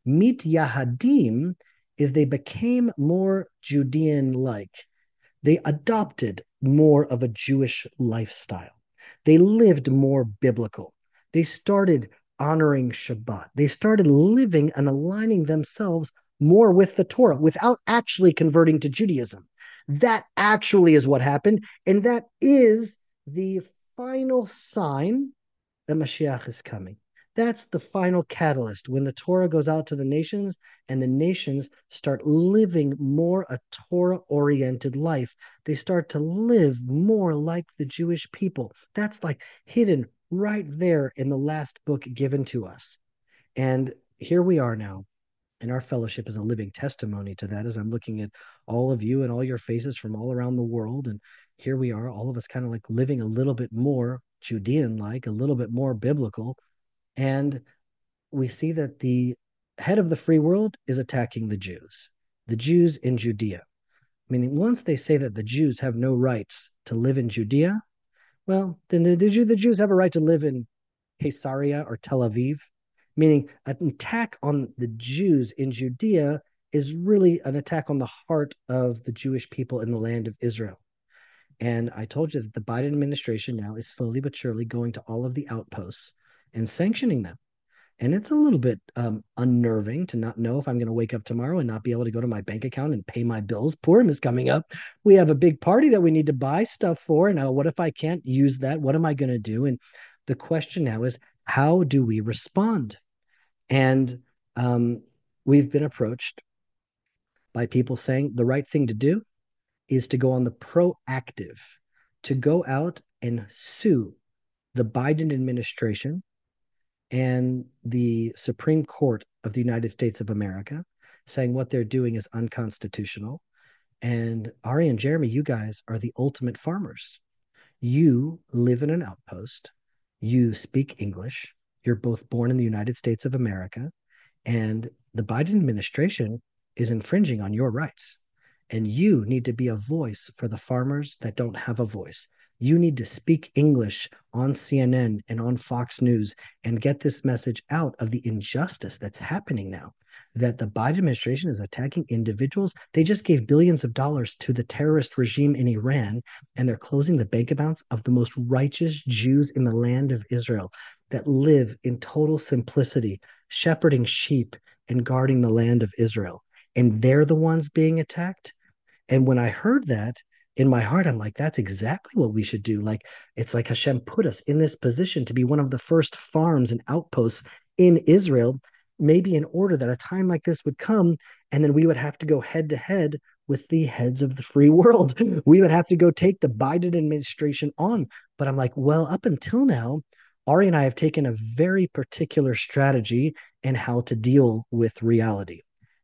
Speaker 2: Mityahadim is they became more Judean-like. They adopted more of a Jewish lifestyle. They lived more biblical. They started honoring Shabbat. They started living and aligning themselves more with the Torah without actually converting to Judaism. That actually is what happened. And that is the final sign that Mashiach is coming. That's the final catalyst when the Torah goes out to the nations and the nations start living more a Torah-oriented life. They start to live more like the Jewish people. That's like hidden right there in the last book given to us. And here we are now. And our fellowship is a living testimony to that as I'm looking at all of you and all your faces from all around the world. And here we are, all of us kind of like living a little bit more Judean-like, a little bit more biblical. And we see that the head of the free world is attacking the Jews in Judea. Meaning, once they say that the Jews have no rights to live in Judea, well, then the Jews have a right to live in Caesarea or Tel Aviv. Meaning, an attack on the Jews in Judea is really an attack on the heart of the Jewish people in the land of Israel. And I told you that the Biden administration now is slowly but surely going to all of the outposts and sanctioning them. And it's a little bit unnerving to not know if I'm going to wake up tomorrow and not be able to go to my bank account and pay my bills. Purim is coming up. We have a big party that we need to buy stuff for. Now, what if I can't use that? What am I going to do? And the question now is, how do we respond? And we've been approached by people saying the right thing to do is to go on the proactive, to go out and sue the Biden administration and the Supreme Court of the United States of America, saying what they're doing is unconstitutional. And Ari and Jeremy, you guys are the ultimate farmers. You live in an outpost. You speak English. You're both born in the United States of America. And the Biden administration is infringing on your rights. And you need to be a voice for the farmers that don't have a voice. You need to speak English on CNN and on Fox News and get this message out of the injustice that's happening now, that the Biden administration is attacking individuals. They just gave billions of dollars to the terrorist regime in Iran, and they're closing the bank accounts of the most righteous Jews in the land of Israel that live in total simplicity, shepherding sheep and guarding the land of Israel. And they're the ones being attacked. And when I heard that, in my heart, I'm like, that's exactly what we should do. Like, it's like Hashem put us in this position to be one of the first farms and outposts in Israel, maybe in order that a time like this would come, and then we would have to go head to head with the heads of the free world. We would have to go take the Biden administration on. But I'm like, well, up until now, Ari and I have taken a very particular strategy in how to deal with reality.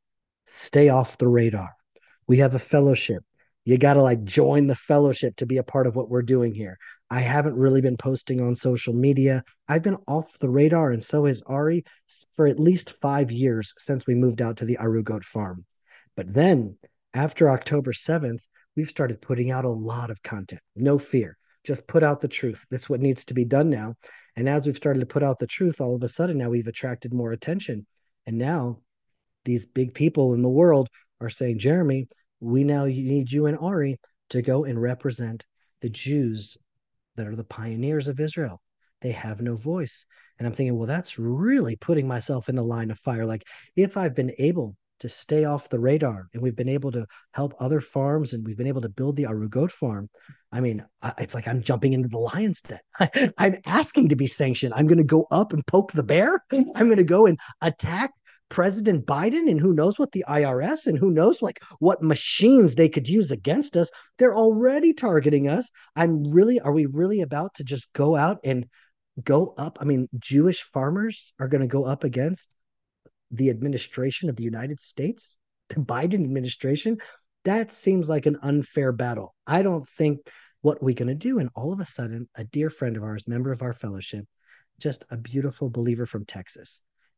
Speaker 2: Stay off the radar. We have a fellowship. You got to like join the fellowship to be a part of what we're doing here. I haven't really been posting on social media. I've been off the radar, and so has Ari, for at least 5 years since we moved out to the Arugot farm. But then after October 7th, we've started putting out a lot of content. No fear. Just put out the truth. That's what needs to be done now. And as we've started to put out the truth, all of a sudden now we've attracted more attention. And now these big people in the world are saying, Jeremy, we now need you and Ari to go and represent the Jews that are the pioneers of Israel. They have no voice. And I'm thinking, well, that's really putting myself in the line of fire. Like, if I've been able to stay off the radar and we've been able to help other farms and we've been able to build the Arugot farm, I mean, it's like I'm jumping into the lion's den. I'm asking to be sanctioned. I'm going to go up and poke the bear. I'm going to go and attack President Biden and who knows what the IRS and who knows like what machines they could use against us. They're already targeting us. Are we really about to just go out and go up? I mean, Jewish farmers are going to go up against the administration of the United States, the Biden administration. That seems like an unfair battle. I don't think what we're going to do. And all of a sudden, a dear friend of ours, member of our fellowship, just a beautiful believer from Texas,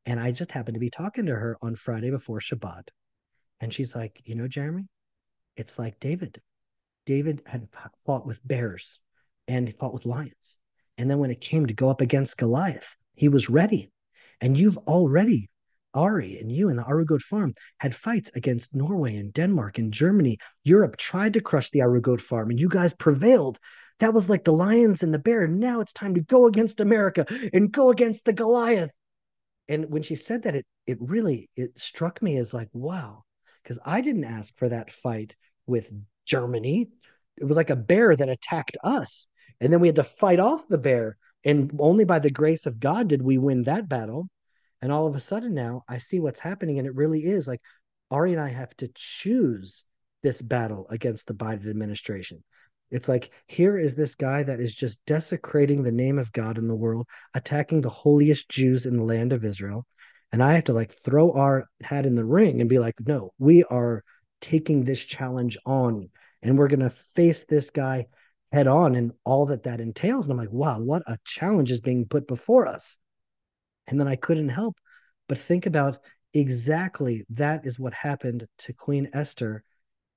Speaker 2: And I just happened to be talking to her on Friday before Shabbat. And she's like, you know, Jeremy, it's like David. David had fought with bears and he fought with lions. And then when it came to go up against Goliath, he was ready. And you've already, Ari and you and the Arugot farm had fights against Norway and Denmark and Germany. Europe tried to crush the Arugot farm and you guys prevailed. That was like the lions and the bear. Now it's time to go against America and go against the Goliath. And when she said that, it really it struck me as like, wow, because I didn't ask for that fight with Germany. It was like a bear that attacked us. And then we had to fight off the bear. And only by the grace of God did we win that battle. And all of a sudden now I see what's happening. And it really is like Ari and I have to choose this battle against the Biden administration. It's like, here is this guy that is just desecrating the name of God in the world, attacking the holiest Jews in the land of Israel. And I have to like throw our hat in the ring and be like, no, we are taking this challenge on and we're going to face this guy head on and all that that entails. And I'm like, wow, what a challenge is being put before us. And then I couldn't help but think about exactly that is what happened to Queen Esther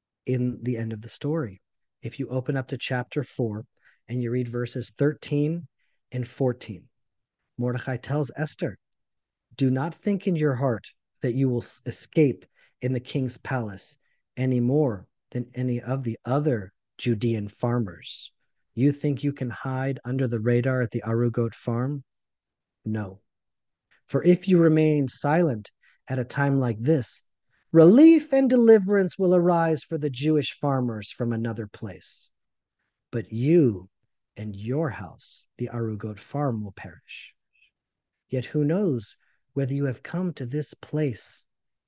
Speaker 2: in the end of the story. If you open up to chapter 4 and you read verses 13 and 14, Mordecai tells Esther, do not think in your heart that you will escape in the king's palace any more than any of the other Judean farmers. You think you can hide under the radar at the Arugot farm? No. For if you remain silent at a time like this, relief and deliverance will arise for the Jewish farmers from another place. But you and your house, the Arugot farm, will perish. Yet who knows whether you have come to this place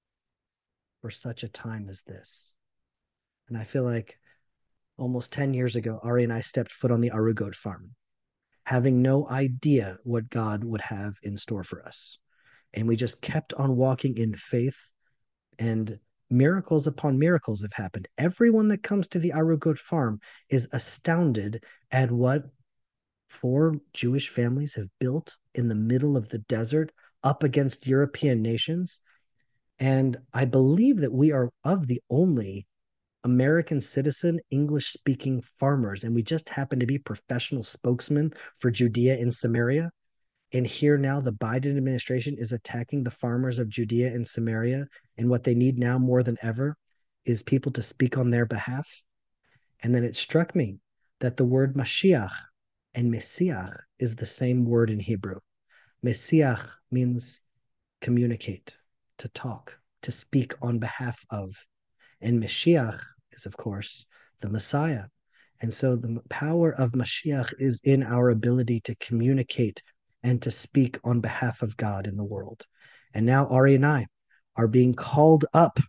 Speaker 2: for such a time as this? And I feel like almost 10 years ago, Ari and I stepped foot on the Arugot farm, having no idea what God would have in store for us. And we just kept on walking in faith, and miracles upon miracles have happened. Everyone that comes to the Arugot farm is astounded at what 4 Jewish families have built in the middle of the desert up against European nations. And I believe that we are of the only American citizen English speaking farmers. And we just happen to be professional spokesmen for Judea and Samaria. And here now, the Biden administration is attacking the farmers of Judea and Samaria. And what they need now more than ever is people to speak on their behalf. And then it struck me that the word Mashiach and Messiah is the same word in Hebrew. Messiah means communicate, to talk, to speak on behalf of. And Mashiach is, of course, the Messiah. And so the power of Mashiach is in our ability to communicate and to speak on behalf of God in the world. And now Ari and I are being called up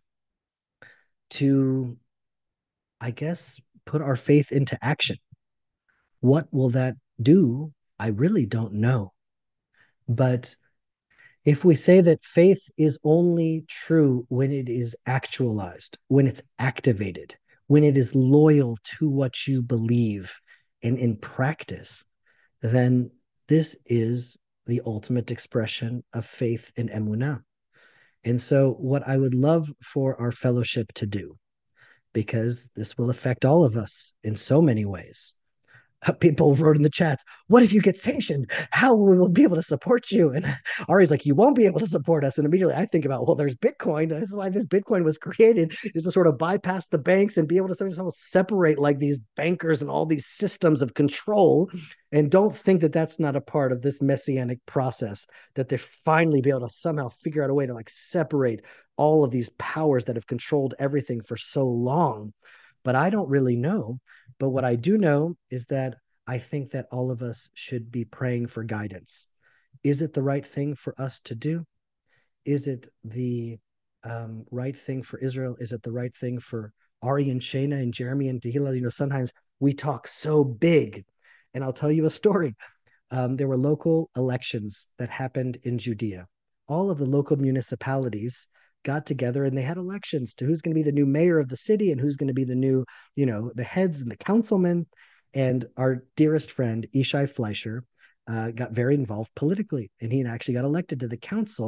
Speaker 2: to, I guess, put our faith into action. What will that do? I really don't know. But if we say that faith is only true when it is actualized, when it's activated, when it is loyal to what you believe and in practice, then this is the ultimate expression of faith and emunah. And so what I would love for our fellowship to do, because this will affect all of us in so many ways. People wrote in the chats, what if you get sanctioned? How will we be able to support you? And Ari's like, you won't be able to support us. And immediately I think about, well, there's Bitcoin. That's why this Bitcoin was created, is to sort of bypass the banks and be able to somehow separate like these bankers and all these systems of control. And don't think that that's not a part of this messianic process, that they finally be able to somehow figure out a way to like separate all of these powers that have controlled everything for so long. But I don't really know. But what I do know is that I think that all of us should be praying for guidance. Is it the right thing for us to do? Is it the right thing for Israel? Is it the right thing for Ari and Shana and Jeremy and Tehillah? You know, sometimes we talk so big. And I'll tell you a story. There were local elections that happened in Judea. All of the local municipalities got together and they had elections to who's going to be the new mayor of the city and who's going to be the new, you know, the heads and the councilmen. And our dearest friend, Ishai Fleischer, got very involved politically. And he actually got elected to the council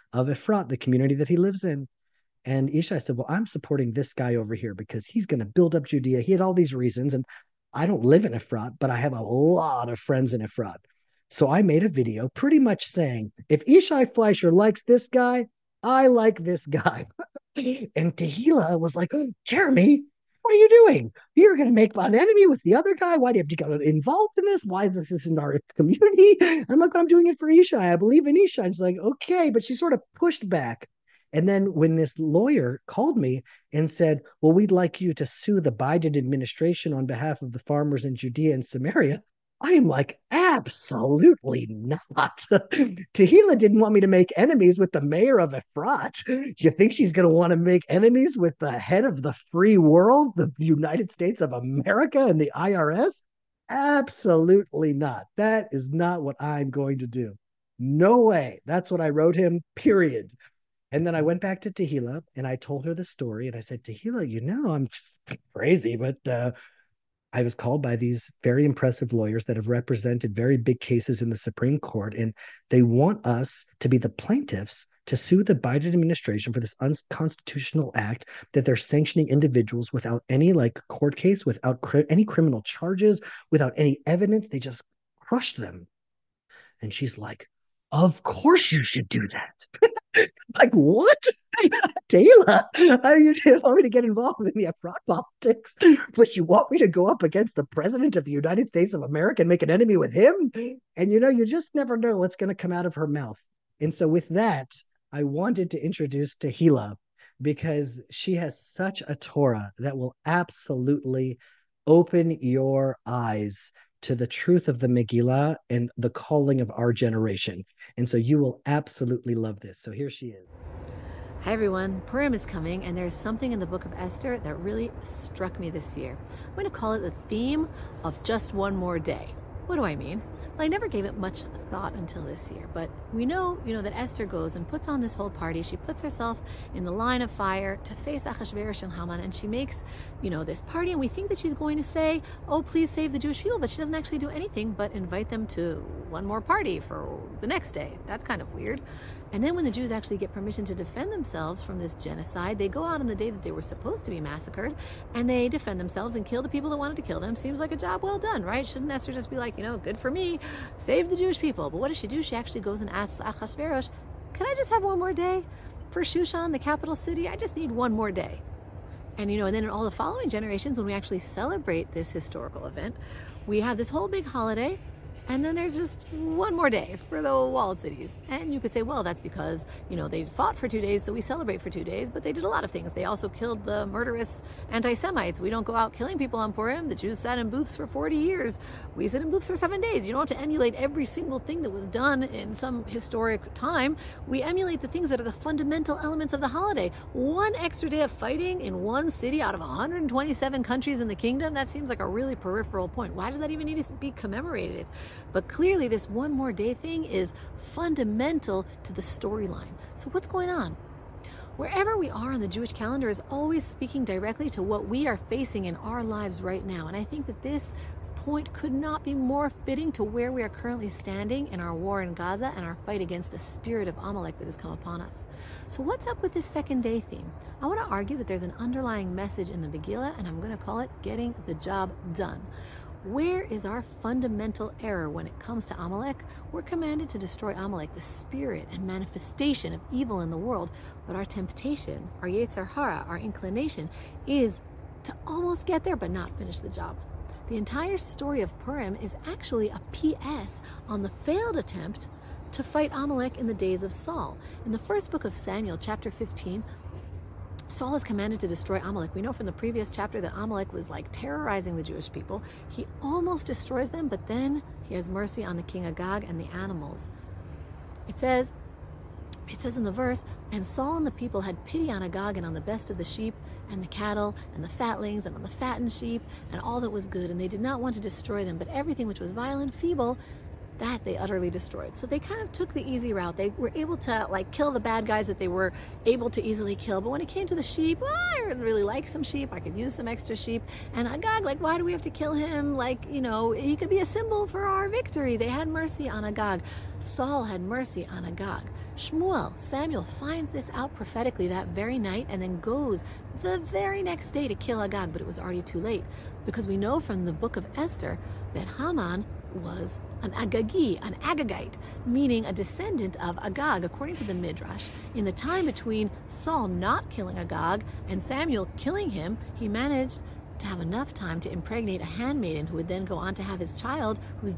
Speaker 2: of Efrat, the community that he lives in. And Ishai said, well, I'm supporting this guy over here because he's going to build up Judea. He had all these reasons. And I don't live in Efrat, but I have a lot of friends in Efrat. So I made a video pretty much saying, if Ishai Fleischer likes this guy, I like this guy. And Tehillah was like, oh, Jeremy, what are you doing? You're going to make an enemy with the other guy. Why do you have to get involved in this? Why is this in our community? I'm like, I'm doing it for Ishai. I believe in Ishai. And she's like, okay. But she sort of pushed back. And then when this lawyer called me and said, well, we'd like you to sue the Biden administration on behalf of the farmers in Judea and Samaria, I am like, absolutely not. Tehillah didn't want me to make enemies with the mayor of Efrat. You think she's going to want to make enemies with the head of the free world, the United States of America and the IRS? Absolutely not. That is not what I'm going to do. No way. That's what I wrote him, period. And then I went back to Tehillah and I told her the story. And I said, Tehillah, you know, I'm crazy, but I was called by these very impressive lawyers that have represented very big cases in the Supreme Court. And they want us to be the plaintiffs to sue the Biden administration for this unconstitutional act that they're sanctioning individuals without any court case, without any criminal charges, without any evidence. They just crushed them. And she's like, of course you should do that. Like, what? Tehillah, you want me to get involved in the Efrat politics, but you want me to go up against the president of the United States of America and make an enemy with him? And you just never know what's going to come out of her mouth. And so with that, I wanted to introduce Tehillah because she has such a Torah that will absolutely open your eyes to the truth of the Megillah and the calling of our generation. And so you will absolutely love this. So here she is.
Speaker 8: Hi everyone, Purim is coming and there's something in the book of Esther that really struck me this year. I'm going to call it the theme of just one more day. What do I mean? Well, I never gave it much thought until this year, but we know, that Esther goes and puts on this whole party. She puts herself in the line of fire to face Achashverosh and Haman, and she makes, this party, and we think that she's going to say, oh, please save the Jewish people, but she doesn't actually do anything but invite them to one more party for the next day. That's kind of weird. And then when the Jews actually get permission to defend themselves from this genocide, they go out on the day that they were supposed to be massacred, and they defend themselves and kill the people that wanted to kill them. Seems like a job well done, right? Shouldn't Esther just be like, good for me, save the Jewish people? But what does she do? She actually goes and asks Achashverosh, can I just have one more day for Shushan, the capital city? I just need one more day. And, and then in all the following generations, when we actually celebrate this historical event, we have this whole big holiday. And then there's just one more day for the walled cities. And you could say, well, that's because, they fought for 2 days, so we celebrate for 2 days, but they did a lot of things. They also killed the murderous anti-Semites. We don't go out killing people on Purim. The Jews sat in booths for 40 years. We sit in booths for 7 days. You don't have to emulate every single thing that was done in some historic time. We emulate the things that are the fundamental elements of the holiday. One extra day of fighting in one city out of 127 countries in the kingdom, that seems like a really peripheral point. Why does that even need to be commemorated? But clearly this one more day thing is fundamental to the storyline. So what's going on? Wherever we are on the Jewish calendar is always speaking directly to what we are facing in our lives right now. And I think that this point could not be more fitting to where we are currently standing in our war in Gaza and our fight against the spirit of Amalek that has come upon us. So what's up with this second day theme? I want to argue that there's an underlying message in the Megillah, and I'm going to call it getting the job done. Where is our fundamental error when it comes to Amalek? We're commanded to destroy Amalek, the spirit and manifestation of evil in the world. But our temptation, our Yetzer Hara, our inclination, is to almost get there but not finish the job. The entire story of Purim is actually a PS on the failed attempt to fight Amalek in the days of Saul. In the first book of Samuel, chapter 15, Saul is commanded to destroy Amalek. We know from the previous chapter that Amalek was terrorizing the Jewish people. He almost destroys them, but then he has mercy on the king Agag and the animals. It says in the verse, and Saul and the people had pity on Agag and on the best of the sheep and the cattle and the fatlings and on the fattened sheep and all that was good, and they did not want to destroy them, but everything which was vile and feeble, that they utterly destroyed. So they kind of took the easy route. They were able to kill the bad guys that they were able to easily kill. But when it came to the sheep, well, I really like some sheep. I could use some extra sheep. And Agag, why do we have to kill him? He could be a symbol for our victory. They had mercy on Agag. Saul had mercy on Agag. Shmuel, Samuel, finds this out prophetically that very night and then goes the very next day to kill Agag, but it was already too late, because we know from the book of Esther that Haman was an Agagi, an Agagite, meaning a descendant of Agag. According to the Midrash, in the time between Saul not killing Agag and Samuel killing him, he managed to have enough time to impregnate a handmaiden who would then go on to have his child, who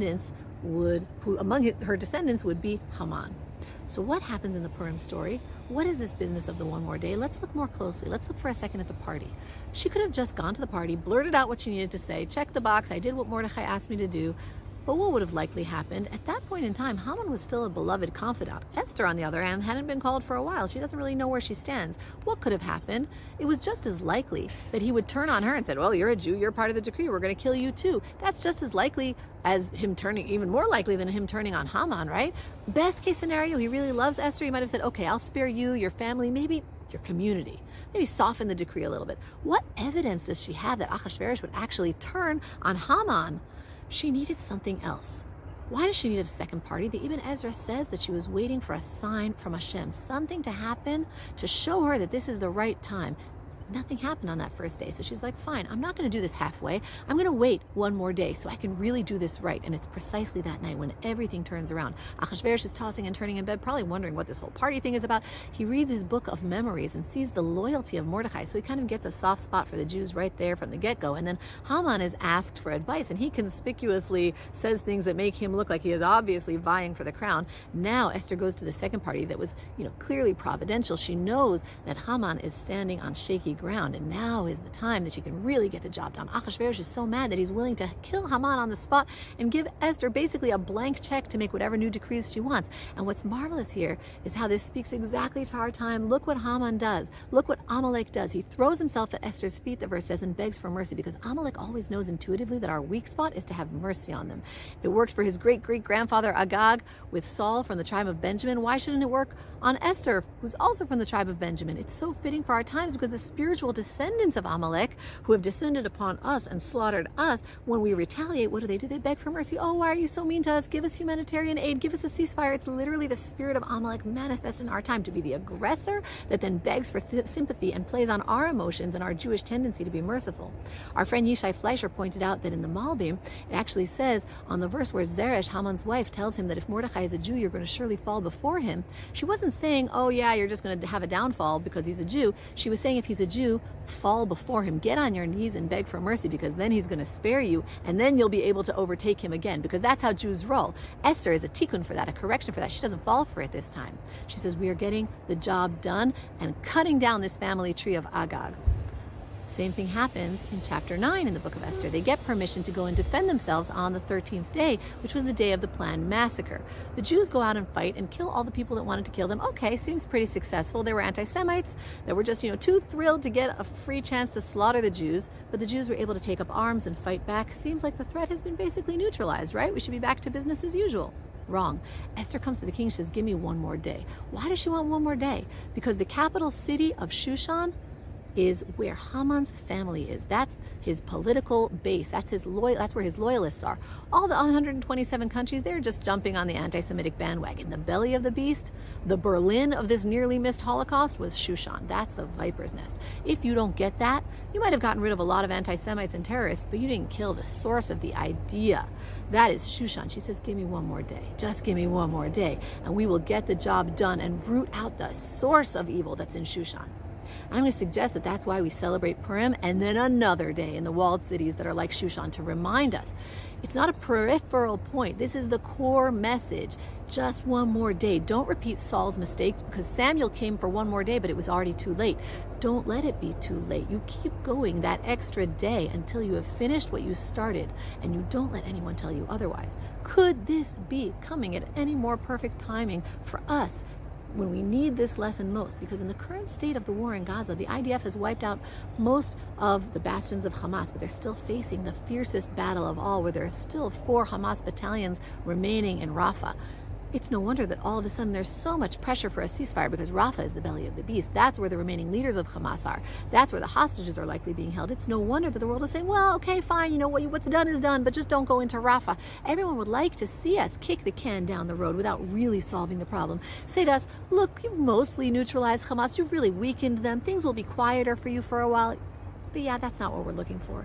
Speaker 8: among her descendants would be Haman. So what happens in the Purim story? What is this business of the one more day? Let's look more closely. Let's look for a second at the party. She could have just gone to the party, blurted out what she needed to say, checked the box, I did what Mordechai asked me to do. But what would have likely happened? At that point in time, Haman was still a beloved confidant. Esther, on the other hand, hadn't been called for a while. She doesn't really know where she stands. What could have happened? It was just as likely that he would turn on her and said, well, you're a Jew, you're part of the decree, we're going to kill you too. That's just as likely as him turning, even more likely than him turning on Haman, right? Best case scenario, he really loves Esther. He might have said, okay, I'll spare you, your family, maybe your community. Maybe soften the decree a little bit. What evidence does she have that Achashverosh would actually turn on Haman? She needed something else. Why does she need a second party? The Ibn Ezra says that she was waiting for a sign from Hashem, something to happen to show her that this is the right time. Nothing happened on that first day. So she's like, fine, I'm not going to do this halfway. I'm going to wait one more day so I can really do this right. And it's precisely that night when everything turns around. Achashverosh is tossing and turning in bed, probably wondering what this whole party thing is about. He reads his book of memories and sees the loyalty of Mordechai. So he kind of gets a soft spot for the Jews right there from the get-go. And then Haman is asked for advice, and he conspicuously says things that make him look like he is obviously vying for the crown. Now Esther goes to the second party that was, clearly providential. She knows that Haman is standing on shaky ground, and now is the time that she can really get the job done. Achashverosh is so mad that he's willing to kill Haman on the spot and give Esther basically a blank check to make whatever new decrees she wants. And what's marvelous here is how this speaks exactly to our time. Look what Haman does. Look what Amalek does. He throws himself at Esther's feet, the verse says, and begs for mercy, because Amalek always knows intuitively that our weak spot is to have mercy on them. It worked for his great-great-grandfather Agag with Saul from the tribe of Benjamin. Why shouldn't it work on Esther, who's also from the tribe of Benjamin? It's so fitting for our times, because the spiritual descendants of Amalek, who have descended upon us and slaughtered us, when we retaliate, what do? They beg for mercy. Oh, why are you so mean to us? Give us humanitarian aid. Give us a ceasefire. It's literally the spirit of Amalek manifest in our time to be the aggressor that then begs for sympathy and plays on our emotions and our Jewish tendency to be merciful. Our friend Yishai Fleischer pointed out that in the Malbim, it actually says on the verse where Zeresh, Haman's wife, tells him that if Mordechai is a Jew, you're going to surely fall before him. She wasn't saying, oh yeah, you're just going to have a downfall because he's a Jew. She was saying, if he's a Jew, fall before him. Get on your knees and beg for mercy, because then he's going to spare you, and then you'll be able to overtake him again, because that's how Jews roll. Esther is a tikkun for that, a correction for that. She doesn't fall for it this time. She says, we are getting the job done and cutting down this family tree of Agag. Same thing happens in chapter 9 in the book of Esther. They get permission to go and defend themselves on the 13th day, which was the day of the planned massacre. The Jews go out and fight and kill all the people that wanted to kill them. Okay, seems pretty successful. There were anti-Semites that were just, too thrilled to get a free chance to slaughter the Jews, but the Jews were able to take up arms and fight back. Seems like the threat has been basically neutralized, right? We should be back to business as usual. Wrong. Esther comes to the king and says, give me one more day. Why does she want one more day? Because the capital city of Shushan is where Haman's family is. That's his political base. That's where his loyalists are. All the 127 countries, they're just jumping on the anti-Semitic bandwagon. The belly of the beast, the Berlin of this nearly missed Holocaust, was Shushan. That's the viper's nest. If you don't get that, you might have gotten rid of a lot of anti-Semites and terrorists, but you didn't kill the source of the idea. That is Shushan. She says, give me one more day. Just give me one more day, and we will get the job done and root out the source of evil that's in Shushan. I'm going to suggest that that's why we celebrate Purim and then another day in the walled cities that are like Shushan, to remind us it's not a peripheral point. This is the core message. Just one more day. Don't repeat Saul's mistakes, because Samuel came for one more day, but it was already too late. Don't let it be too late. You keep going that extra day until you have finished what you started, and you don't let anyone tell you otherwise. Could this be coming at any more perfect timing for us when we need this lesson most? Because in the current state of the war in Gaza, the IDF has wiped out most of the bastions of Hamas, but they're still facing the fiercest battle of all, where there are still 4 Hamas battalions remaining in Rafah. it's no wonder that all of a sudden there's so much pressure for a ceasefire, because Rafah is the belly of the beast. That's where the remaining leaders of Hamas are. That's where the hostages are likely being held. It's no wonder that the world is saying, well, okay, fine, you know, what's done is done, but just don't go into Rafah. Everyone would like to see us kick the can down the road without really solving the problem. Say to us, look, you've mostly neutralized Hamas. You've really weakened them. Things will be quieter for you for a while. But yeah, that's not what we're looking for.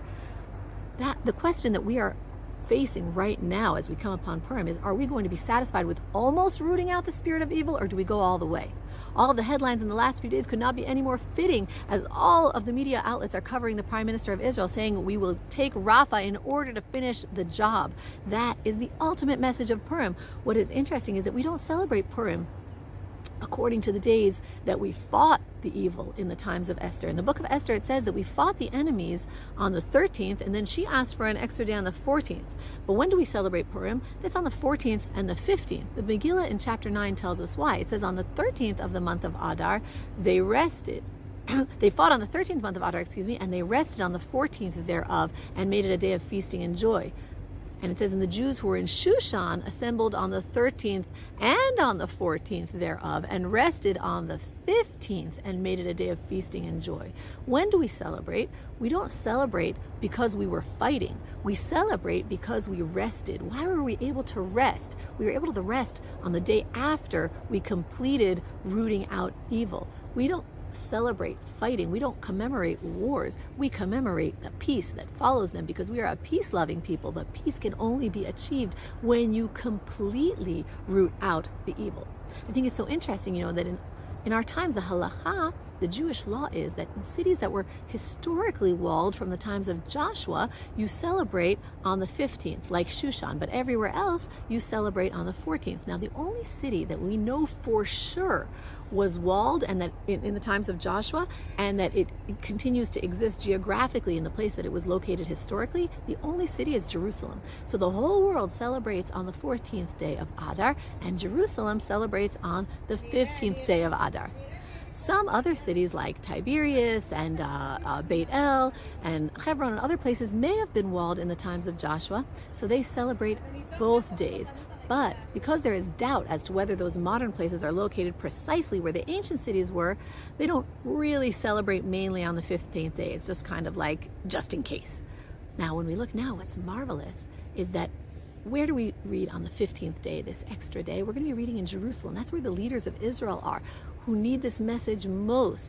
Speaker 8: The question that we are facing right now as we come upon Purim is, are we going to be satisfied with almost rooting out the spirit of evil, or do we go all the way? All of the headlines in the last few days could not be any more fitting, as all of the media outlets are covering the Prime Minister of Israel saying we will take Rafah in order to finish the job. That is the ultimate message of Purim. What is interesting is that we don't celebrate Purim according to the days that we fought the evil in the times of Esther. In the book of Esther, it says that we fought the enemies on the 13th, and then she asked for an extra day on the 14th. But when do we celebrate Purim? It's on the 14th and the 15th. The Megillah in chapter 9 tells us why. It says on the 13th of the month of Adar, they rested. They fought on the 13th month of Adar, and they rested on the 14th thereof, and made it a day of feasting and joy. And it says, and the Jews who were in Shushan assembled on the 13th and on the 14th thereof, and rested on the 15th, and made it a day of feasting and joy. When do we celebrate? We don't celebrate because we were fighting. We celebrate because we rested. Why were we able to rest? We were able to rest on the day after we completed rooting out evil. We don't celebrate fighting. We don't commemorate wars. We commemorate the peace that follows them, because we are a peace-loving people. But peace can only be achieved when you completely root out the evil. I think it's so interesting, you know, that in our times, the halacha, the Jewish law, is that in cities that were historically walled from the times of Joshua, you celebrate on the 15th, like Shushan, but everywhere else you celebrate on the 14th. Now, the only city that we know for sure was walled, and that in the times of Joshua, and that it continues to exist geographically in the place that it was located historically, the only city is Jerusalem. So the whole world celebrates on the 14th day of Adar, and Jerusalem celebrates on the 15th day of Adar. Some other cities like Tiberias and Beit El and Hebron and other places may have been walled in the times of Joshua, so they celebrate both days. But because there is doubt as to whether those modern places are located precisely where the ancient cities were, they don't really celebrate mainly on the 15th day. It's just kind of like, just in case. Now, when we look now, what's marvelous is that where do we read on the 15th day, this extra day? We're going to be reading in Jerusalem. That's where the leaders of Israel are, who need this message most.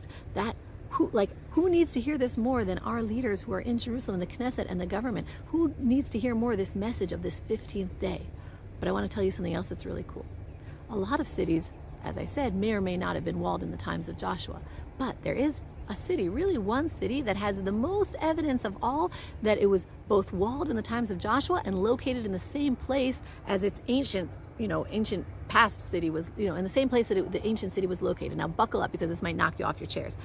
Speaker 8: Who needs to hear this more than our leaders who are in Jerusalem, the Knesset and the government? Who needs to hear more this message of this 15th day? But I want to tell you something else that's really cool. A lot of cities, as I said, may or may not have been walled in the times of Joshua. But there is a city, really one city, that has the most evidence of all that it was both walled in the times of Joshua and located in the same place as its ancient past city was, in the same place that the ancient city was located. Now buckle up, because this might knock you off your chairs.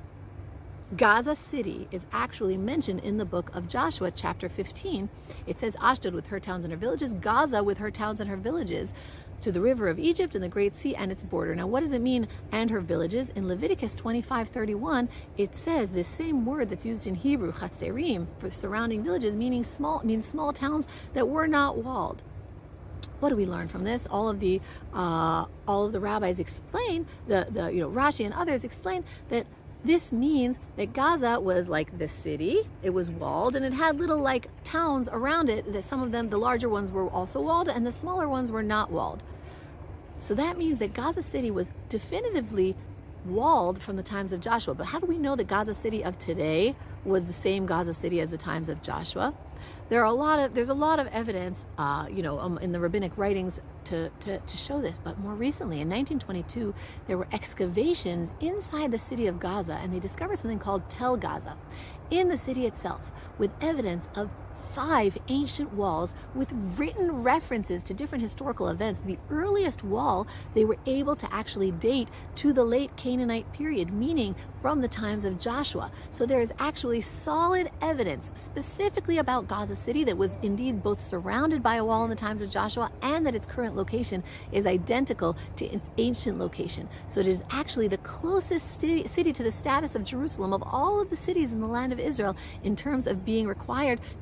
Speaker 8: Gaza City is actually mentioned in the book of Joshua, chapter 15. It says Ashdod with her towns and her villages, Gaza with her towns and her villages, to the river of Egypt and the Great Sea and its border. Now, what does it mean, and her villages? In Leviticus 25:31, it says this same word that's used in Hebrew, chatzerim, for surrounding villages, means small towns that were not walled. What do we learn from this? All of the rabbis explain, Rashi and others explain that this means that Gaza was like the city. It was walled, and it had little like towns around it, that some of them, the larger ones, were also walled, and the smaller ones were not walled. So that means that Gaza City was definitively walled from the times of Joshua. But how do we know that Gaza City of today was the same Gaza City as the times of Joshua? There's a lot of evidence, in the rabbinic writings to show this. But more recently, in 1922, there were excavations inside the city of Gaza, and they discovered something called Tel Gaza in the city itself, with evidence of 5 ancient walls with written references to different historical events. The earliest wall they were able to actually date to the late Canaanite period, meaning from the times of Joshua. So there is actually solid evidence specifically about Gaza City that was indeed both surrounded by a wall in the times of Joshua, and that its current location is identical to its ancient location. So it is actually the closest city to the status of Jerusalem of all of the cities in the land of Israel in terms of being required to celebrate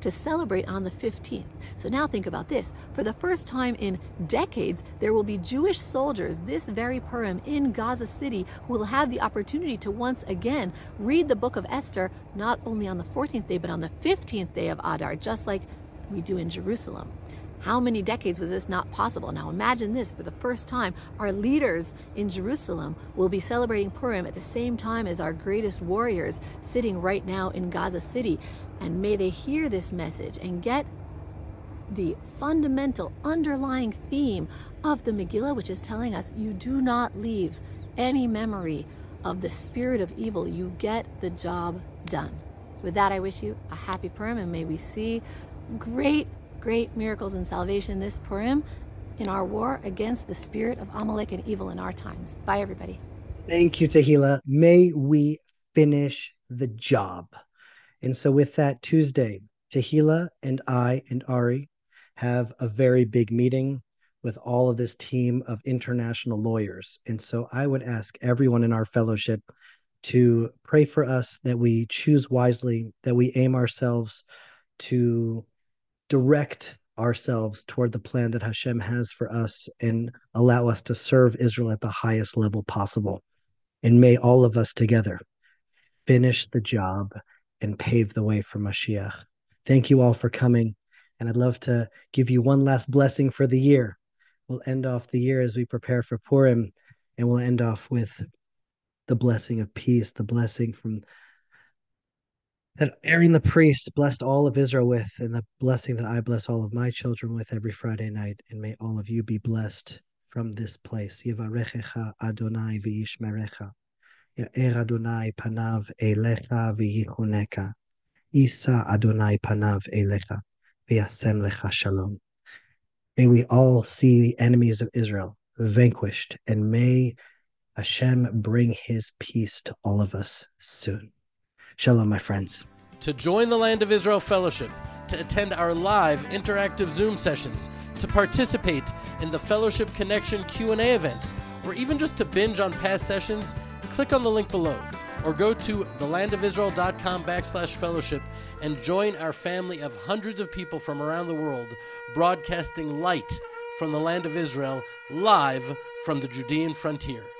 Speaker 8: celebrate on the 15th. So now think about this. For the first time in decades, there will be Jewish soldiers this very Purim in Gaza City who will have the opportunity to once again read the book of Esther, not only on the 14th day, but on the 15th day of Adar, just like we do in Jerusalem. How many decades was this not possible? Now imagine this, for the first time, our leaders in Jerusalem will be celebrating Purim at the same time as our greatest warriors sitting right now in Gaza City. And may they hear this message and get the fundamental underlying theme of the Megillah, which is telling us you do not leave any memory of the spirit of evil. You get the job done. With that, I wish you a happy Purim, and may we see great miracles and salvation this Purim in our war against the spirit of Amalek and evil in our times. Bye, everybody.
Speaker 2: Thank you, Tehillah. May we finish the job. And so with that, Tuesday, Tehillah and I and Ari have a very big meeting with all of this team of international lawyers. And so I would ask everyone in our fellowship to pray for us, that we choose wisely, that we aim ourselves to direct ourselves toward the plan that Hashem has for us and allow us to serve Israel at the highest level possible. And may all of us together finish the job and pave the way for Mashiach. Thank you all for coming. And I'd love to give you one last blessing for the year. We'll end off the year as we prepare for Purim, and we'll end off with the blessing of peace, the blessing from that Aaron the priest blessed all of Israel with, and the blessing that I bless all of my children with every Friday night. And may all of you be blessed from this place. Yivarechecha Adonai v'yishmerecha. Ya'er Adonai panav elecha v'yichuneka. Isa Adonai panav elecha v'yasem lecha shalom. May we all see the enemies of Israel vanquished, and may Hashem bring his peace to all of us soon. Shalom, my friends.
Speaker 3: To join the Land of Israel Fellowship, to attend our live interactive Zoom sessions, to participate in the Fellowship Connection Q&A events, or even just to binge on past sessions, click on the link below, or go to thelandofisrael.com/fellowship and join our family of hundreds of people from around the world, broadcasting light from the Land of Israel, live from the Judean frontier.